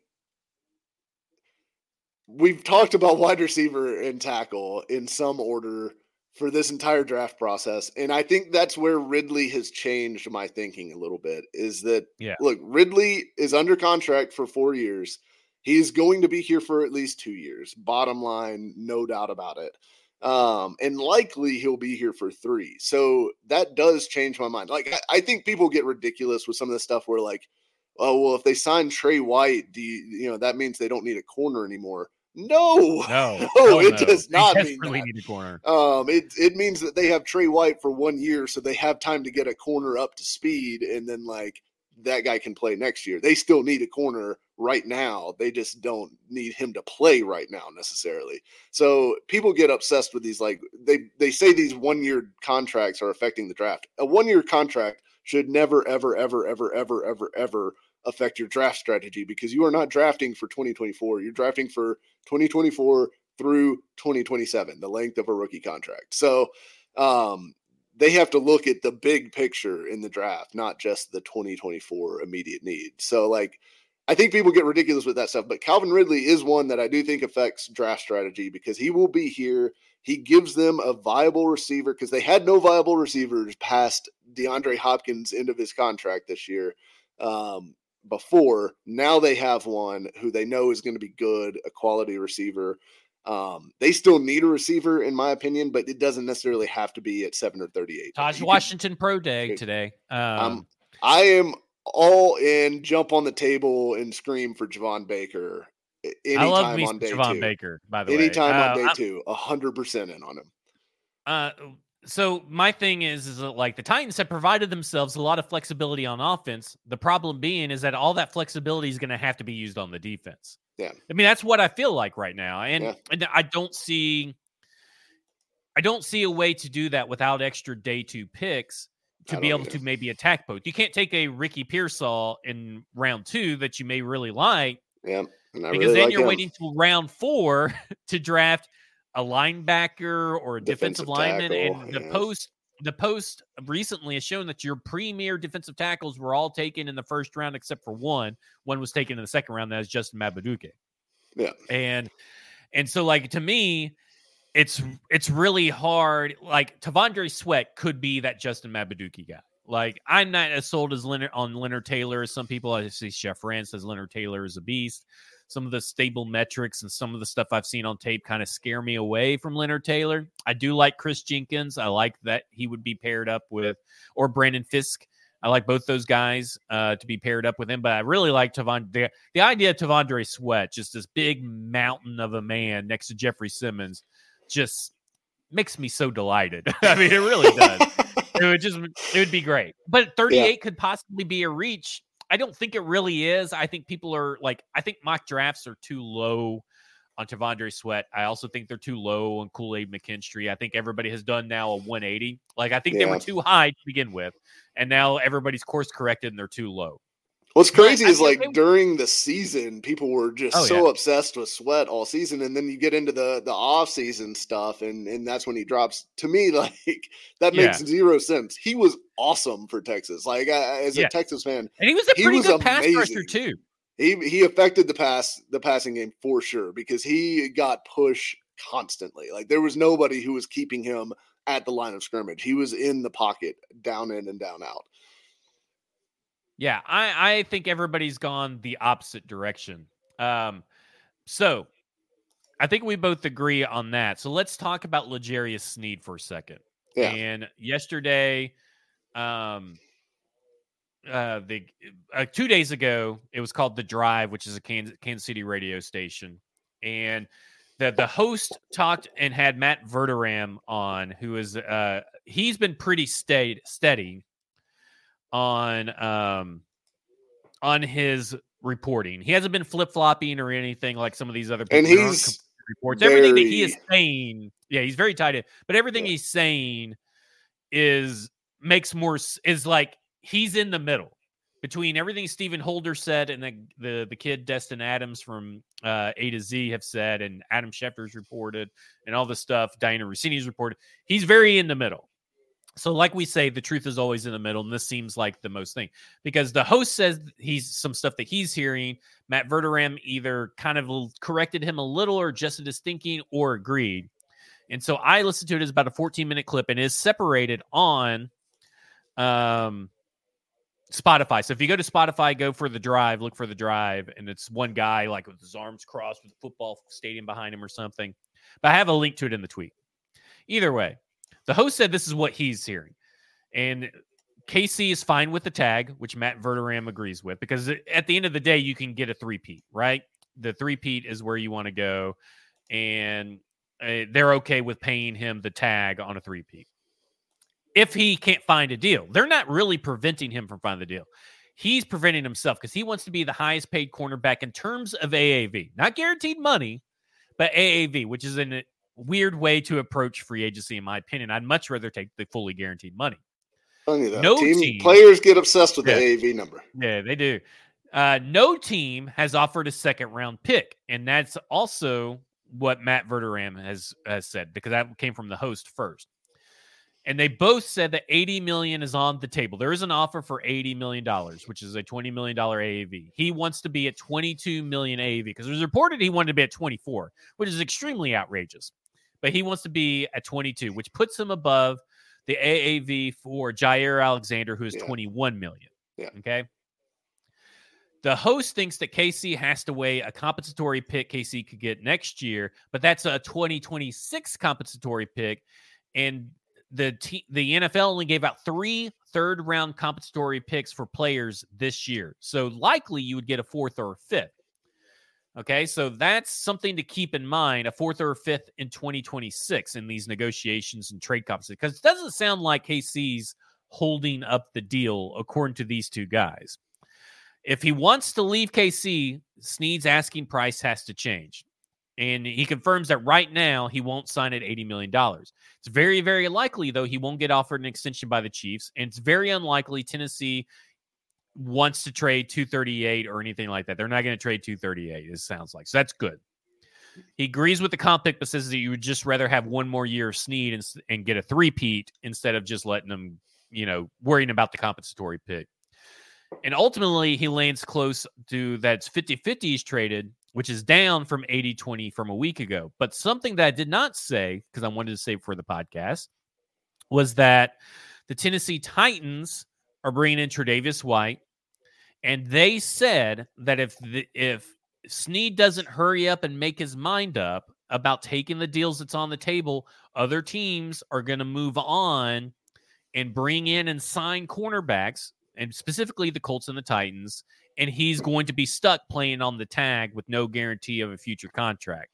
[SPEAKER 2] we've talked about wide receiver and tackle in some order for this entire draft process. And I think that's where Ridley has changed my thinking a little bit, is that,
[SPEAKER 1] Yeah.
[SPEAKER 2] look, Ridley is under contract for four years. He's going to be here for at least two years. Bottom line, no doubt about it. Um, and likely he'll be here for three. So that does change my mind. Like, I, I think people get ridiculous with some of the stuff where, like, oh, well, if they sign Trey White, do you, you know, that means they don't need a corner anymore. No,
[SPEAKER 1] No,
[SPEAKER 2] no, it
[SPEAKER 1] no.
[SPEAKER 2] does
[SPEAKER 1] They
[SPEAKER 2] not mean
[SPEAKER 1] desperately
[SPEAKER 2] that.
[SPEAKER 1] need a corner.
[SPEAKER 2] Um, it it means that they have Trey White for one year, so they have time to get a corner up to speed, and then like that guy can play next year. They still need a corner right now. They just don't need him to play right now necessarily. So people get obsessed with these, like they they say these one year contracts are affecting the draft. A one year contract should never, ever, ever, ever, ever, ever, ever affect your draft strategy, because you are not drafting for twenty twenty-four. You're drafting for twenty twenty-four through twenty twenty-seven, the length of a rookie contract. So um, they have to look at the big picture in the draft, not just the twenty twenty-four immediate need. So like, I think people get ridiculous with that stuff, but Calvin Ridley is one that I do think affects draft strategy, because he will be here. He gives them a viable receiver, because they had no viable receivers past DeAndre Hopkins' end of his contract this year. Um, before, now they have one who they know is going to be good, a quality receiver. Um, they still need a receiver, in my opinion, but it doesn't necessarily have to be at seven or thirty-eight.
[SPEAKER 1] Taj
[SPEAKER 2] You
[SPEAKER 1] Washington could, Pro Day
[SPEAKER 2] it,
[SPEAKER 1] today. Um,
[SPEAKER 2] um, I am all in, jump on the table and scream for Javon Baker. Anytime
[SPEAKER 1] I love me
[SPEAKER 2] on day
[SPEAKER 1] Javon
[SPEAKER 2] two.
[SPEAKER 1] Baker, by the
[SPEAKER 2] Anytime
[SPEAKER 1] way.
[SPEAKER 2] on
[SPEAKER 1] Uh,
[SPEAKER 2] day
[SPEAKER 1] I'm,
[SPEAKER 2] two, a hundred percent in on him.
[SPEAKER 1] Uh, so my thing is, is that like the Titans have provided themselves a lot of flexibility on offense. The problem being is that all that flexibility is going to have to be used on the defense.
[SPEAKER 2] Yeah.
[SPEAKER 1] I mean, that's what I feel like right now. And,
[SPEAKER 2] yeah.
[SPEAKER 1] and I don't see, I don't see a way to do that without extra day two picks to be able
[SPEAKER 2] either.
[SPEAKER 1] to maybe attack both. You can't take a Ricky Pearsall in round two that you may really like.
[SPEAKER 2] Yeah.
[SPEAKER 1] Because
[SPEAKER 2] really
[SPEAKER 1] then
[SPEAKER 2] like
[SPEAKER 1] you're
[SPEAKER 2] him.
[SPEAKER 1] waiting till round four to draft a linebacker or a defensive,
[SPEAKER 2] defensive
[SPEAKER 1] lineman,
[SPEAKER 2] tackle,
[SPEAKER 1] and the
[SPEAKER 2] yeah.
[SPEAKER 1] post the post recently has shown that your premier defensive tackles were all taken in the first round except for one. One was taken in the second round. That is Justin Madubuike.
[SPEAKER 2] Yeah,
[SPEAKER 1] and and so like to me, it's it's really hard. Like Tavondre Sweat could be that Justin Madubuike guy. Like I'm not as sold as Leonard on Leonard Taylor as some people. I see Chef Rand says Leonard Taylor is a beast. Some of the stable metrics and some of the stuff I've seen on tape kind of scare me away from Leonard Taylor. I do like Chris Jenkins. I like that he would be paired up with, or Brandon Fisk. I like both those guys uh, to be paired up with him. But I really like Tavon. The, the idea of Tavondre Sweat, just this big mountain of a man next to Jeffrey Simmons, just makes me so delighted. I mean, it really does. It would just, it would be great. But thirty-eight yeah. could possibly be a reach. I don't think it really is. I think people are like, I think mock drafts are too low on Tavondre Sweat. I also think they're too low on Kool-Aid McKinstry. I think everybody has done now a one eighty. Like, I think yeah. they were too high to begin with, and now everybody's course corrected and they're too low.
[SPEAKER 2] What's crazy but is like they, during the season, people were just oh, so yeah. obsessed with Sweat all season. And then you get into the, the off season stuff and, and that's when he drops. To me, like that makes yeah. zero sense. He was awesome for Texas. Like I, as
[SPEAKER 1] yeah.
[SPEAKER 2] a Texas fan,
[SPEAKER 1] and he was a pretty good pass rusher too.
[SPEAKER 2] He, he affected the pass, the passing game for sure, because he got push constantly. Like there was nobody who was keeping him at the line of scrimmage. He was in the pocket, down in and down out.
[SPEAKER 1] Yeah, I, I think everybody's gone the opposite direction. Um, so I think we both agree on that. So let's talk about L'Jarius Sneed for a second.
[SPEAKER 2] Yeah.
[SPEAKER 1] And yesterday, um, uh, the uh, two days ago, it was called The Drive, which is a Kansas, Kansas City radio station, and the the host talked and had Matt Verderam on, who is uh he's been pretty steady steady on um on his reporting. He hasn't been flip flopping or anything like some of these other people.
[SPEAKER 2] And he's
[SPEAKER 1] reports.
[SPEAKER 2] Very...
[SPEAKER 1] Everything that he is saying, yeah, he's very tight in, but everything yeah. he's saying is makes more is like he's in the middle between everything Stephen Holder said and the the, the kid Destin Adams from uh, A to Z have said, and Adam Schefter's reported, and all the stuff Diana Rossini's reported. He's very in the middle. So like we say, the truth is always in the middle, and this seems like the most thing. Because the host says he's some stuff that he's hearing. Matt Verderam either kind of corrected him a little or adjusted his thinking or agreed. And so I listened to it as about a fourteen-minute clip, and is separated on um, Spotify. So if you go to Spotify, go for The Drive, look for The Drive, and it's one guy like with his arms crossed with a football stadium behind him or something. But I have a link to it in the tweet. Either way. The host said this is what he's hearing. And K C is fine with the tag, which Matt Verderam agrees with, because at the end of the day, you can get a three-peat, right? The three-peat is where you want to go, and uh, they're okay with paying him the tag on a three-peat. If he can't find a deal, they're not really preventing him from finding the deal. He's preventing himself because he wants to be the highest-paid cornerback in terms of A A V. Not guaranteed money, but A A V, which is in weird way to approach free agency, in my opinion. I'd much rather take the fully guaranteed money.
[SPEAKER 2] Funny though. No team, team players get obsessed with yeah, the A A V number.
[SPEAKER 1] Yeah, they do. Uh, no team has offered a second round pick, and that's also what Matt Verderam has has said, because that came from the host first. And they both said that eighty million dollars is on the table. There is an offer for eighty million dollars, which is a twenty million dollars A A V. He wants to be at twenty-two million dollars A A V because it was reported he wanted to be at twenty-four, which is extremely outrageous. But he wants to be at twenty-two, which puts him above the A A V for Jair Alexander, who is yeah. twenty-one million dollars. Yeah. Okay. The host thinks that K C has to weigh a compensatory pick K C could get next year, but that's a twenty twenty-six compensatory pick. And the t- the N F L only gave out three third round compensatory picks for players this year. So likely you would get a fourth or a fifth. Okay, so that's something to keep in mind, a fourth or a fifth in twenty twenty-six in these negotiations and trade compensation, because it doesn't sound like K C's holding up the deal according to these two guys. If he wants to leave K C, Sneed's asking price has to change. And he confirms that right now he won't sign at eighty million dollars. It's very, very likely, though, he won't get offered an extension by the Chiefs. And it's very unlikely Tennessee wants to trade two thirty-eight or anything like that. They're not going to trade two thirty-eight, it sounds like. So that's good. He agrees with the comp pick, but says that you would just rather have one more year of Sneed and, and get a three-peat instead of just letting them, you know, worrying about the compensatory pick. And ultimately, he lands close to that's fifty-fifty he's traded, which is down from eighty twenty from a week ago. But something that I did not say, because I wanted to say for the podcast, was that the Tennessee Titans are bringing in Tre'Davious White, and they said that if the, if Sneed doesn't hurry up and make his mind up about taking the deals that's on the table, other teams are going to move on and bring in and sign cornerbacks, and specifically the Colts and the Titans, and he's going to be stuck playing on the tag with no guarantee of a future contract.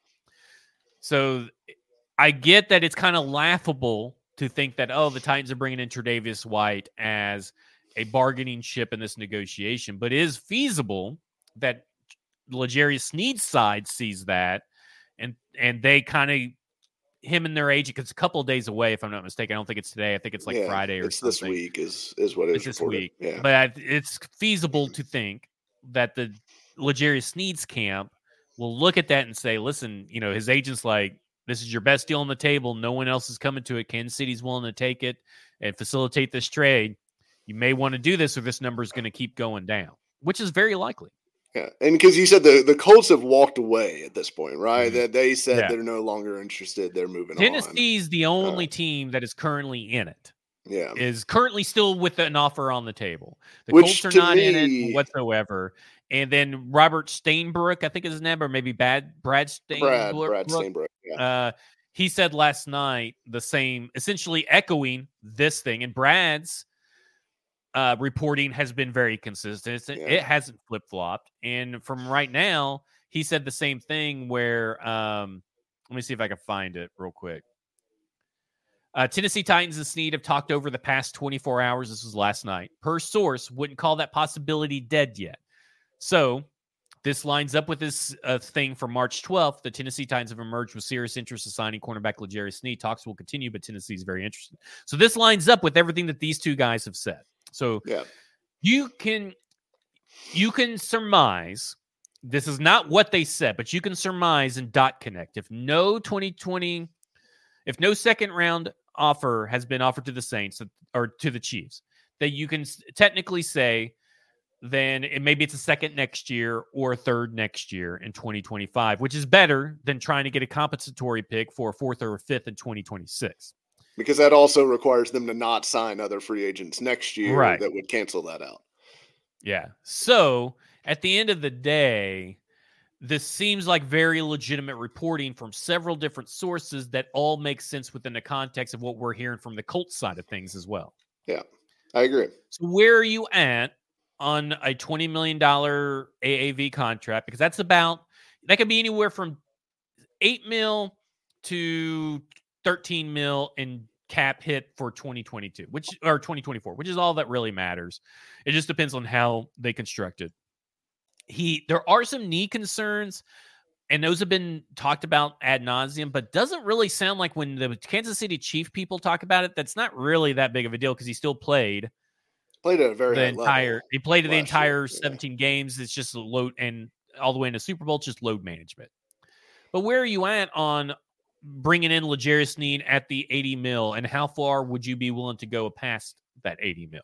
[SPEAKER 1] So I get that it's kind of laughable to think that, oh, the Titans are bringing in Tre'Davious White as a bargaining chip in this negotiation, but it is feasible that L'Jarius Sneed's side sees that, and and they kind of, him and their agent, because it's a couple of days away, if I'm not mistaken. I don't think it's today. I think it's like yeah, Friday or
[SPEAKER 2] it's
[SPEAKER 1] something.
[SPEAKER 2] This week is is what it
[SPEAKER 1] it's
[SPEAKER 2] is
[SPEAKER 1] this week. Yeah. But it's feasible to think that the L'Jarius Sneed's camp will look at that and say, listen, you know, his agent's like, this is your best deal on the table. No one else is coming to it. Kansas City's willing to take it and facilitate this trade. You may want to do this, or this number is going to keep going down, which is very likely.
[SPEAKER 2] Yeah, and because you said the, the Colts have walked away at this point, right? Mm-hmm. That they said yeah. they're no longer interested. They're moving
[SPEAKER 1] Tennessee's
[SPEAKER 2] on.
[SPEAKER 1] Tennessee's the only uh, team that is currently in it.
[SPEAKER 2] Yeah.
[SPEAKER 1] is currently still with an offer on the table. The
[SPEAKER 2] Which,
[SPEAKER 1] Colts are
[SPEAKER 2] to
[SPEAKER 1] not in
[SPEAKER 2] me,
[SPEAKER 1] it whatsoever. And then Robert Stainbrook, I think is his name, or maybe Bad Brad
[SPEAKER 2] Brad,
[SPEAKER 1] Stainbrook.
[SPEAKER 2] Brad Stainbrook. Yeah.
[SPEAKER 1] Uh, he said last night the same, essentially echoing this thing. And Brad's uh, reporting has been very consistent. It,
[SPEAKER 2] Yeah.
[SPEAKER 1] it hasn't flip flopped. And from right now, he said the same thing. Where um, let me see if I can find it real quick. Uh, Tennessee Titans and Snead have talked over the past twenty-four hours. This was last night. Per source, wouldn't call that possibility dead yet. So this lines up with this uh, thing from March twelfth. The Tennessee Titans have emerged with serious interest in signing cornerback L'Jarius Sneed. Talks will continue, but Tennessee is very interested. So this lines up with everything that these two guys have said. So
[SPEAKER 2] yeah.
[SPEAKER 1] you can you can surmise. This is not what they said, but you can surmise and dot connect. If no twenty twenty, if no second round offer has been offered to the Saints or to the Chiefs, that you can technically say, then it, maybe it's a second next year or a third next year in twenty twenty-five, which is better than trying to get a compensatory pick for a fourth or a fifth in twenty twenty-six.
[SPEAKER 2] Because that also requires them to not sign other free agents next year
[SPEAKER 1] right.
[SPEAKER 2] that would cancel that out.
[SPEAKER 1] Yeah. So at the end of the day, this seems like very legitimate reporting from several different sources that all make sense within the context of what we're hearing from the Colts side of things as well.
[SPEAKER 2] Yeah, I agree.
[SPEAKER 1] So where are you at on a twenty million dollars A A V contract? Because that's about, that could be anywhere from eight mil to thirteen mil in cap hit for twenty twenty-two, which, or twenty twenty-four, which is all that really matters. It just depends on how they construct it. He, there are some knee concerns, and those have been talked about ad nauseum, but doesn't really sound like when the Kansas City Chief people talk about it, that's not really that big of a deal because he still played.
[SPEAKER 2] Played at a very
[SPEAKER 1] the
[SPEAKER 2] high
[SPEAKER 1] entire.
[SPEAKER 2] level
[SPEAKER 1] he played the entire
[SPEAKER 2] year,
[SPEAKER 1] seventeen
[SPEAKER 2] yeah.
[SPEAKER 1] games. It's just a load, and all the way into Super Bowl, it's just load management. But where are you at on bringing in L'Jarius Sneed at the eighty mil, and how far would you be willing to go past that eighty mil?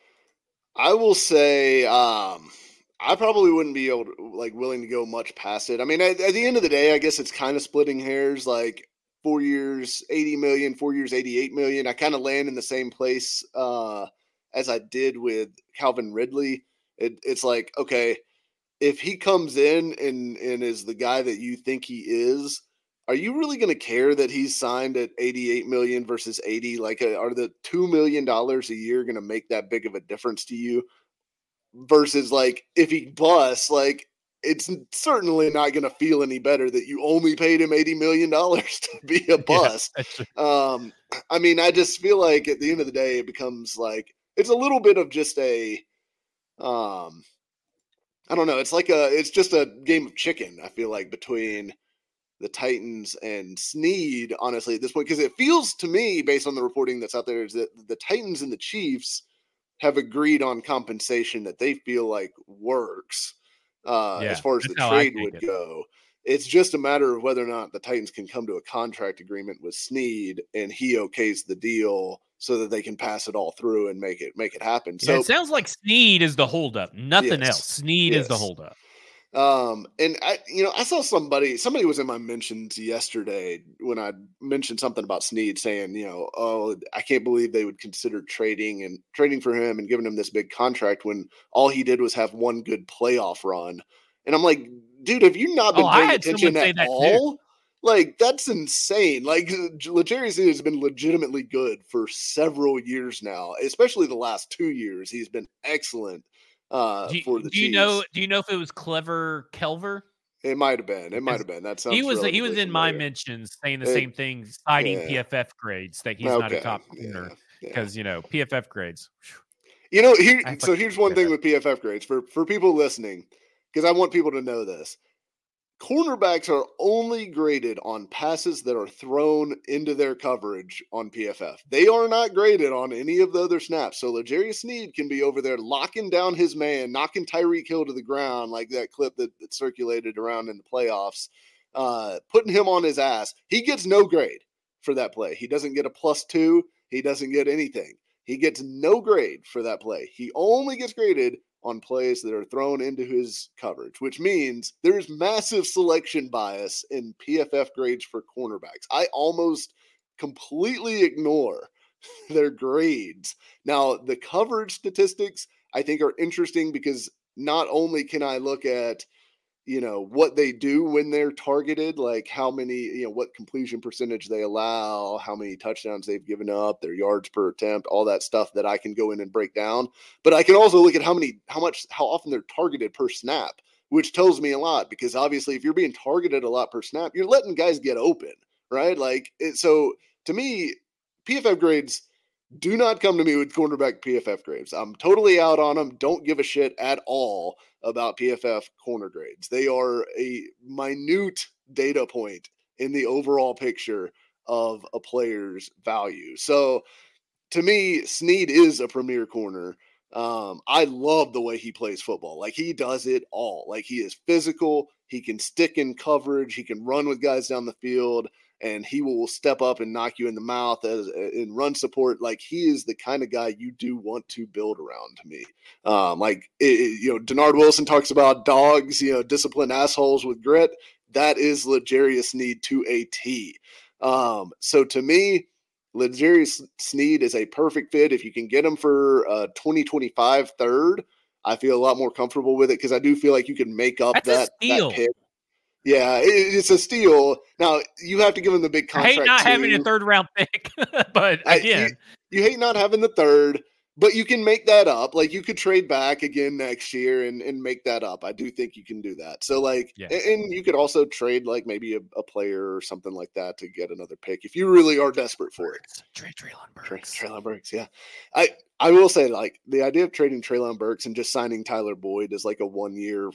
[SPEAKER 2] I will say, um, I probably wouldn't be able to, like, willing to go much past it. I mean, at, at the end of the day, I guess it's kind of splitting hairs. Like four years, eighty million, four years, eighty-eight million. I kind of land in the same place uh, as I did with Calvin Ridley. It, it's like, okay, if he comes in and, and is the guy that you think he is, are you really going to care that he's signed at eighty-eight million versus eighty? Like, uh, are the two million dollars a year going to make that big of a difference to you? Versus, like, if he busts, like, it's certainly not going to feel any better that you only paid him eighty million dollars to be a bust. Yeah, um, I mean, I just feel like at the end of the day, it becomes like, it's a little bit of just a, um, I don't know. It's like a, it's just a game of chicken, I feel like, between the Titans and Sneed, honestly, at this point, because it feels to me, based on the reporting that's out there, is that the Titans and the Chiefs have agreed on compensation that they feel like works uh,
[SPEAKER 1] yeah,
[SPEAKER 2] as far as the trade would it. go. It's just a matter of whether or not the Titans can come to a contract agreement with Sneed and he okays the deal so that they can pass it all through and make it make it happen.
[SPEAKER 1] Yeah,
[SPEAKER 2] so
[SPEAKER 1] it sounds like Sneed is the holdup, nothing
[SPEAKER 2] yes,
[SPEAKER 1] else. Sneed
[SPEAKER 2] yes.
[SPEAKER 1] is the holdup.
[SPEAKER 2] Um, and I, you know, I saw somebody, somebody was in my mentions yesterday when I mentioned something about Sneed saying, you know, oh, I can't believe they would consider trading and trading for him and giving him this big contract when all he did was have one good playoff run. And I'm like, dude, have you not been
[SPEAKER 1] oh,
[SPEAKER 2] paying attention at all?
[SPEAKER 1] Too.
[SPEAKER 2] Like, that's insane. Like, L'Jarius Sneed has been legitimately good for several years now, especially the last two years. He's been excellent. Uh,
[SPEAKER 1] do you,
[SPEAKER 2] for the
[SPEAKER 1] do you
[SPEAKER 2] Chiefs.
[SPEAKER 1] know? Do you know if it was Clever Kelver?
[SPEAKER 2] It might have been. It might have been. That sounds.
[SPEAKER 1] He was. He was in
[SPEAKER 2] familiar.
[SPEAKER 1] my mentions saying the it, same thing, citing yeah. P F F grades that he's okay. not a top corner because yeah. yeah. you know P F F grades.
[SPEAKER 2] You know, here. So here's one P F F. Thing with P F F grades for for people listening, because I want people to know this. Cornerbacks are only graded on passes that are thrown into their coverage on P F F. They are not graded on any of the other snaps. So L'Jarius Sneed can be over there locking down his man, knocking Tyreek Hill to the ground, like that clip that, that circulated around in the playoffs, uh, putting him on his ass. He gets no grade for that play. He doesn't get a plus two. He doesn't get anything. He gets no grade for that play. He only gets graded on plays that are thrown into his coverage, which means there's massive selection bias in P F F grades for cornerbacks. I almost completely ignore their grades. Now, the coverage statistics I think are interesting because not only can I look at, you know, what they do when they're targeted, like how many, you know, what completion percentage they allow, how many touchdowns they've given up, their yards per attempt, all that stuff that I can go in and break down. But I can also look at how many, how much, how often they're targeted per snap, which tells me a lot because obviously if you're being targeted a lot per snap, you're letting guys get open, right? Like, it, so to me, P F F grades, do not come to me with cornerback P F F grades. I'm totally out on them. Don't give a shit at all about P F F corner grades. They are a minute data point in the overall picture of a player's value. So to me, Snead is a premier corner. Um, I love the way he plays football. Like he does it all. Like he is physical. He can stick in coverage. He can run with guys down the field. And he will step up and knock you in the mouth as in run support. Like he is the kind of guy you do want to build around. To me, um, like it, you know, Denard Wilson talks about dogs, you know, disciplined assholes with grit. That is L'Jarius Sneed to a T. Um, so to me, L'Jarius Sneed is a perfect fit. If you can get him for uh, twenty twenty-five third, I feel a lot more comfortable with it because I do feel like you can make up
[SPEAKER 1] That's
[SPEAKER 2] that, that pick. Yeah, it, it's a steal. Now you have to give him the big contract.
[SPEAKER 1] I hate not
[SPEAKER 2] too.
[SPEAKER 1] having a third round pick, but again,
[SPEAKER 2] I, you, you hate not having the third, but you can make that up. Like you could trade back again next year and, and make that up. I do think you can do that. So like, yeah. and, and you could also trade like maybe a, a player or something like that to get another pick if you really are desperate for it.
[SPEAKER 1] Trade Treylon
[SPEAKER 2] Burks. Treylon Burks, yeah. I I will say like the idea of trading Treylon Burks and just signing Tyler Boyd as like a one year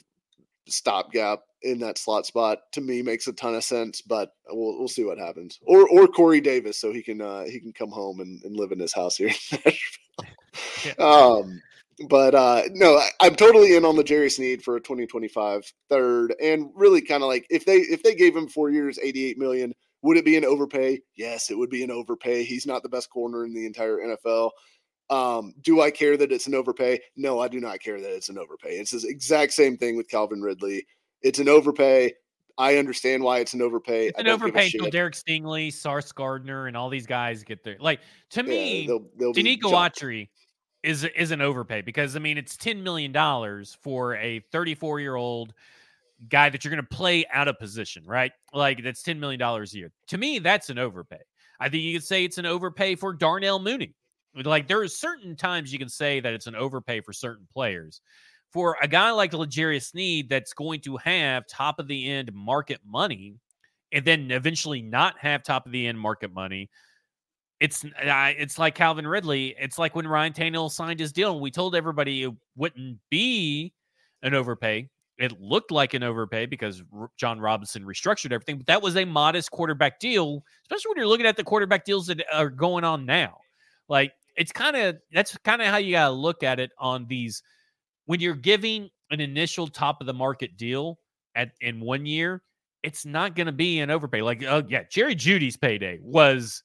[SPEAKER 2] stopgap in that slot spot to me makes a ton of sense, but we'll we'll see what happens. Or or Corey Davis, so he can uh, he can come home and, and live in his house here in Nashville. yeah. Um, but uh, no, I, I'm totally in on the Jerry Sneed for a twenty twenty-five third, and really kind of like if they if they gave him four years, eighty-eight million, would it be an overpay? Yes, it would be an overpay. He's not the best corner in the entire N F L. Um, do I care that it's an overpay? No, I do not care that it's an overpay. It's the exact same thing with Calvin Ridley. It's an overpay. I understand why it's an overpay.
[SPEAKER 1] It's an overpay until Derek Stingley, Sauce Gardner, and all these guys get there. Like to me, yeah, they'll, they'll Danico Autry is is an overpay because I mean it's ten million dollars for a thirty-four year old guy that you're going to play out of position, right? Like that's ten million dollars a year. To me, that's an overpay. I think you could say it's an overpay for Darnell Mooney. Like there are certain times you can say that it's an overpay for certain players. For a guy like L'Jarius Sneed that's going to have top of the end market money and then eventually not have top of the end market money, it's uh, it's like Calvin Ridley. It's like when Ryan Tannehill signed his deal and we told everybody it wouldn't be an overpay. It looked like an overpay because John Robinson restructured everything, but that was a modest quarterback deal, especially when you're looking at the quarterback deals that are going on now. Like, it's kind of, that's kind of how you got to look at it on these. When you're giving an initial top of the market deal at in one year, it's not going to be an overpay. Like, oh yeah, Jerry Jeudy's payday was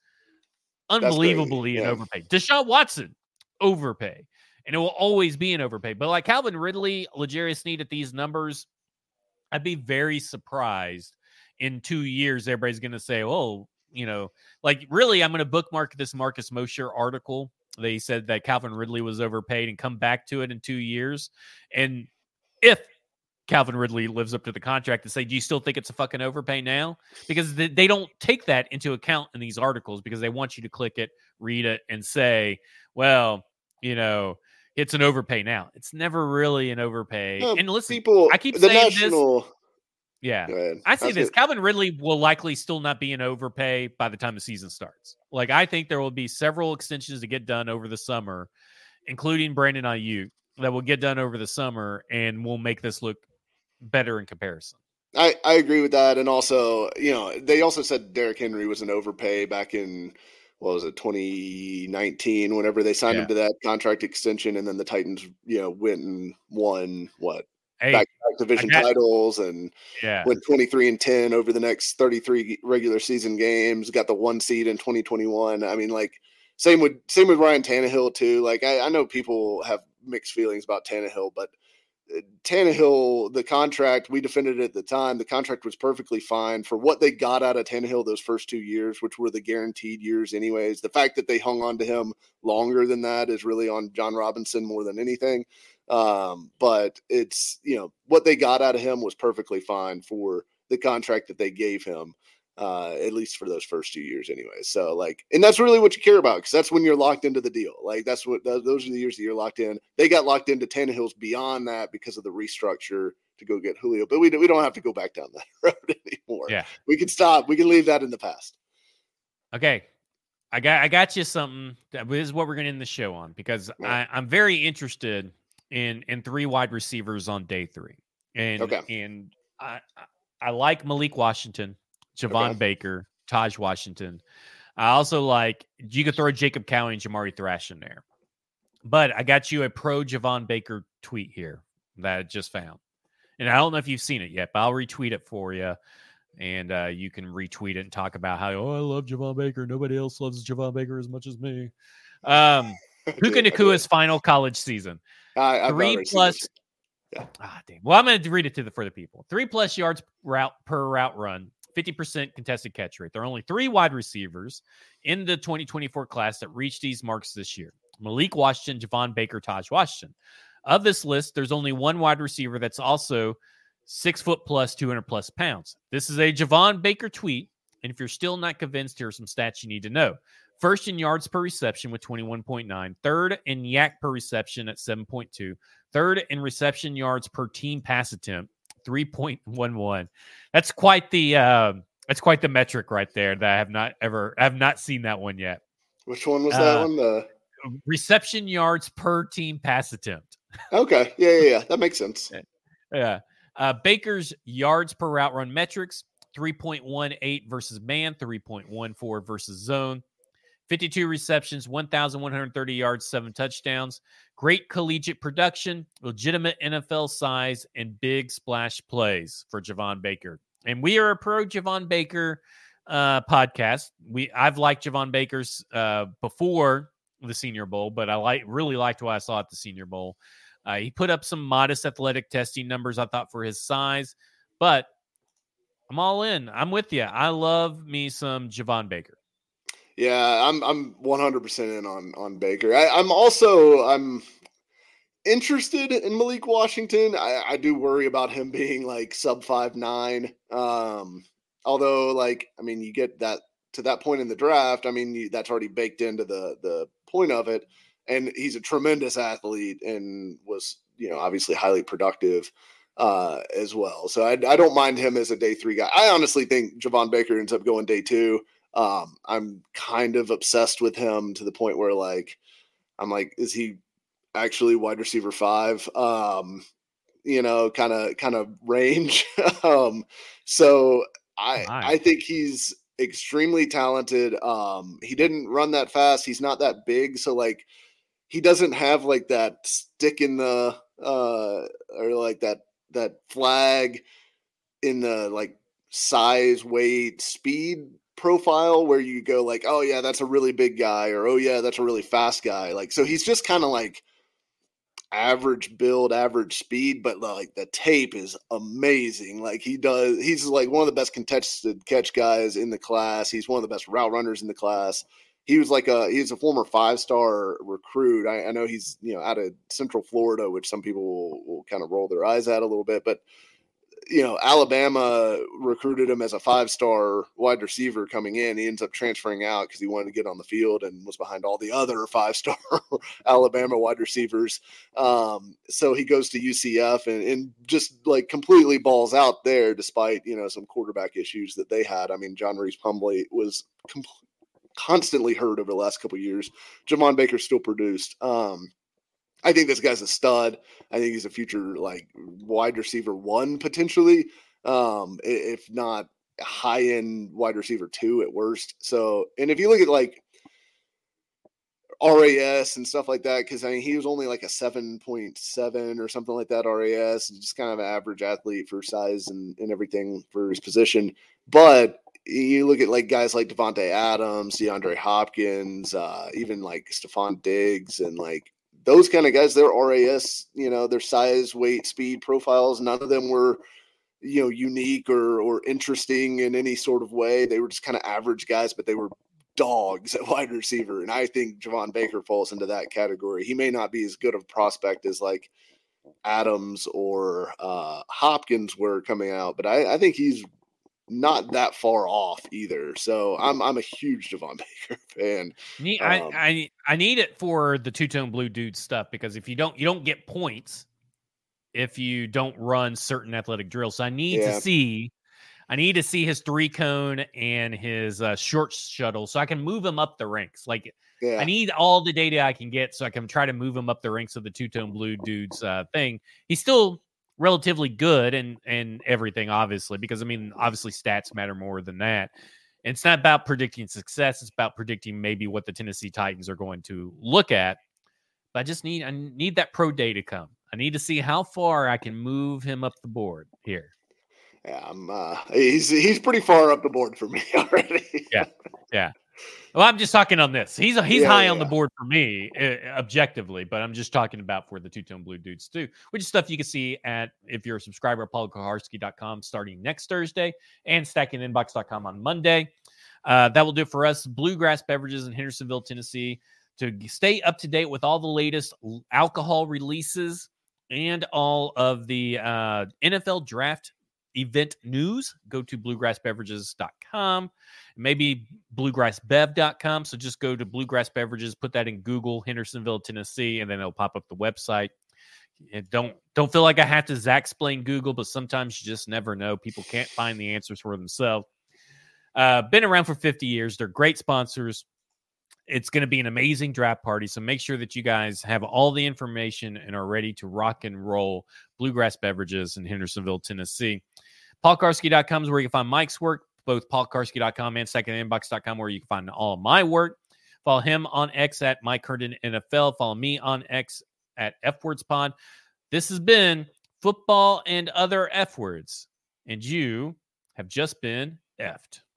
[SPEAKER 1] unbelievably yeah. an overpay. Deshaun Watson, overpay. And it will always be an overpay. But like Calvin Ridley, L'Jarius Sneed at these numbers, I'd be very surprised in two years everybody's going to say, oh, you know, like really I'm going to bookmark this Marcus Mosher article. They said that Calvin Ridley was overpaid and come back to it in two years. And if Calvin Ridley lives up to the contract, to say, do you still think it's a fucking overpay now? Because they, they don't take that into account in these articles because they want you to click it, read it, and say, well, you know, it's an overpay now. It's never really an overpay. No, and listen, people, I keep saying national... this. Yeah, I see That's this. It. Calvin Ridley will likely still not be an overpay by the time the season starts. Like, I think there will be several extensions to get done over the summer, including Brandon Ayuk, that will get done over the summer and will make this look better in comparison.
[SPEAKER 2] I, I agree with that. And also, you know, they also said Derrick Henry was an overpay back in, what was it, twenty nineteen, whenever they signed yeah. him to that contract extension. And then the Titans, you know, went and won what? Hey, back to back division titles and
[SPEAKER 1] yeah.
[SPEAKER 2] went twenty-three and ten over the next thirty-three regular season games, got the one seed in twenty twenty-one. I mean, like same with, same with Ryan Tannehill too. Like I, I know people have mixed feelings about Tannehill, but Tannehill, the contract, we defended it at the time. The contract was perfectly fine for what they got out of Tannehill those first two years, which were the guaranteed years anyways. The fact that they hung on to him longer than that is really on John Robinson more than anything. Um, but it's, you know, what they got out of him was perfectly fine for the contract that they gave him. Uh, at least for those first two years anyway. So like, and that's really what you care about, because that's when you're locked into the deal. Like that's what, those are the years that you're locked in. They got locked into Tannehill's beyond that because of the restructure to go get Julio, but we, we don't have to go back down that road anymore.
[SPEAKER 1] Yeah.
[SPEAKER 2] We can stop. We can leave that in the past.
[SPEAKER 1] Okay. I got, I got you something. This is what we're going to end the show on, because yeah. I, I'm very interested in, in three wide receivers on day three. And, okay. and I, I like Malik Washington, Javon okay. Baker, Taj Washington. I also like, you could throw Jacob Cowie and Jamari Thrash in there. But I got you a pro Javon Baker tweet here that I just found. And I don't know if you've seen it yet, but I'll retweet it for you. And uh, you can retweet it and talk about how, oh, I love Javon Baker. Nobody else loves Javon Baker as much as me. Um, Puka Nakua's final college season.
[SPEAKER 2] I,
[SPEAKER 1] Three plus. Yeah. Ah, damn. Well, I'm going to read it to the for the people. Three plus yards route per route run. fifty percent contested catch rate. There are only three wide receivers in the twenty twenty-four class that reached these marks this year: Malik Washington, Javon Baker, Taj Washington. Of this list, there's only one wide receiver that's also six foot plus, two hundred plus pounds. This is a Javon Baker tweet. And if you're still not convinced, here are some stats you need to know. First in yards per reception with twenty-one point nine. Third in yak per reception at seven point two. Third in reception yards per team pass attempt, three point one one. That's quite the uh, that's quite the metric right there that I have not ever I have not seen that one yet.
[SPEAKER 2] Which one was that uh, one? The
[SPEAKER 1] reception yards per team pass attempt.
[SPEAKER 2] Okay. Yeah, yeah, yeah. That makes sense.
[SPEAKER 1] Yeah. Uh, Baker's yards per route run metrics, three point one eight versus man, three point one four versus zone. fifty-two receptions, one thousand one hundred thirty yards, seven touchdowns. Great collegiate production, legitimate N F L size, and big splash plays for Javon Baker. And we are a pro Javon Baker uh, podcast. We I've liked Javon Baker's uh, before the Senior Bowl, but I like really liked what I saw at the Senior Bowl. Uh, he put up some modest athletic testing numbers, I thought, for his size. But I'm all in. I'm with you. I love me some Javon Baker.
[SPEAKER 2] Yeah, I'm I'm one hundred percent in on on Baker. I, I'm also I'm interested in Malik Washington. I, I do worry about him being like sub five nine. Um, although, like, I mean, you get that to that point in the draft. I mean, you, that's already baked into the the point of it. And he's a tremendous athlete and was, you know, obviously highly productive uh, as well. So I, I don't mind him as a day three guy. I honestly think Javon Baker ends up going day two. Um, I'm kind of obsessed with him to the point where, like, I'm like, is he actually wide receiver five? Um, you know, kind of, kind of range. um, so I, oh I think he's extremely talented. Um, he didn't run that fast. He's not that big. So like, he doesn't have like that stick in the, uh, or like that, that flag in the like size, weight, speed profile where you go like, oh yeah, that's a really big guy, or oh yeah, that's a really fast guy. Like, so he's just kind of like average build, average speed, but like the tape is amazing. Like he does, he's like one of the best contested catch guys in the class. He's one of the best route runners in the class. He was like a, he's a former five-star recruit. I, I know he's, you know, out of Central Florida, which some people will, will kind of roll their eyes at a little bit, but you know, Alabama recruited him as a five-star wide receiver coming in. He ends up transferring out because he wanted to get on the field and was behind all the other five-star Alabama wide receivers. Um, so he goes to U C F and, and just like completely balls out there, despite, you know, some quarterback issues that they had. I mean, John Reese Plumlee was com- constantly hurt over the last couple of years. Javon Baker still produced. Um, I think this guy's a stud. I think he's a future like wide receiver one potentially, um, if not high end wide receiver two at worst. So, and if you look at like R A S and stuff like that, because I mean he was only like a seven point seven or something like that R A S, just kind of an average athlete for size and, and everything for his position. But you look at like guys like Devontae Adams, DeAndre Hopkins, uh, even like Stephon Diggs, and like those kind of guys, their R A S, you know, their size, weight, speed profiles, none of them were, you know, unique or or interesting in any sort of way. They were just kind of average guys, but they were dogs at wide receiver. And I think Javon Baker falls into that category. He may not be as good of a prospect as like Adams or uh, Hopkins were coming out, but I, I think he's not that far off either. So I'm I'm a huge Javon Baker fan.
[SPEAKER 1] Need, um, I, I I need it for the two-tone blue dude stuff, because if you don't you don't get points if you don't run certain athletic drills. So I need yeah. to see I need to see his three cone and his uh, short shuttle so I can move him up the ranks. Like yeah. I need all the data I can get so I can try to move him up the ranks of the two-tone blue dudes uh, thing. He's still relatively good and and everything, obviously, because I mean, obviously stats matter more than that. And it's not about predicting success. It's about predicting maybe what the Tennessee Titans are going to look at. But I just need I need that pro day to come. I need to see how far I can move him up the board here.
[SPEAKER 2] Yeah, I'm, uh, he's he's pretty far up the board for me already.
[SPEAKER 1] yeah, yeah. Well, I'm just talking on this. He's he's
[SPEAKER 2] yeah,
[SPEAKER 1] high
[SPEAKER 2] yeah.
[SPEAKER 1] on the board for me, uh, objectively, but I'm just talking about for the two-tone blue dudes too, which is stuff you can see at, if you're a subscriber, paul kuharsky dot com starting next Thursday and stacking inbox dot com on Monday. Uh, that will do it for us. Bluegrass Beverages in Hendersonville, Tennessee. To stay up to date with all the latest alcohol releases and all of the uh, N F L draft event news, go to bluegrass beverages dot com, maybe bluegrass bev dot com. So just go to Bluegrass Beverages, put that in Google, Hendersonville, Tennessee, and then it'll pop up the website. And don't don't feel like I have to Zach explain Google, but sometimes you just never know. People can't find the answers for themselves. Uh, been around for fifty years. They're great sponsors. It's going to be an amazing draft party, so make sure that you guys have all the information and are ready to rock and roll. Bluegrass Beverages in Hendersonville, Tennessee. paul kuharsky dot com is where you can find Mike's work, both paul kuharsky dot com and second inbox dot com, where you can find all of my work. Follow him on X at Mike Herndon N F L. Follow me on X at F Words Pod. This has been Football and Other F Words, and you have just been effed.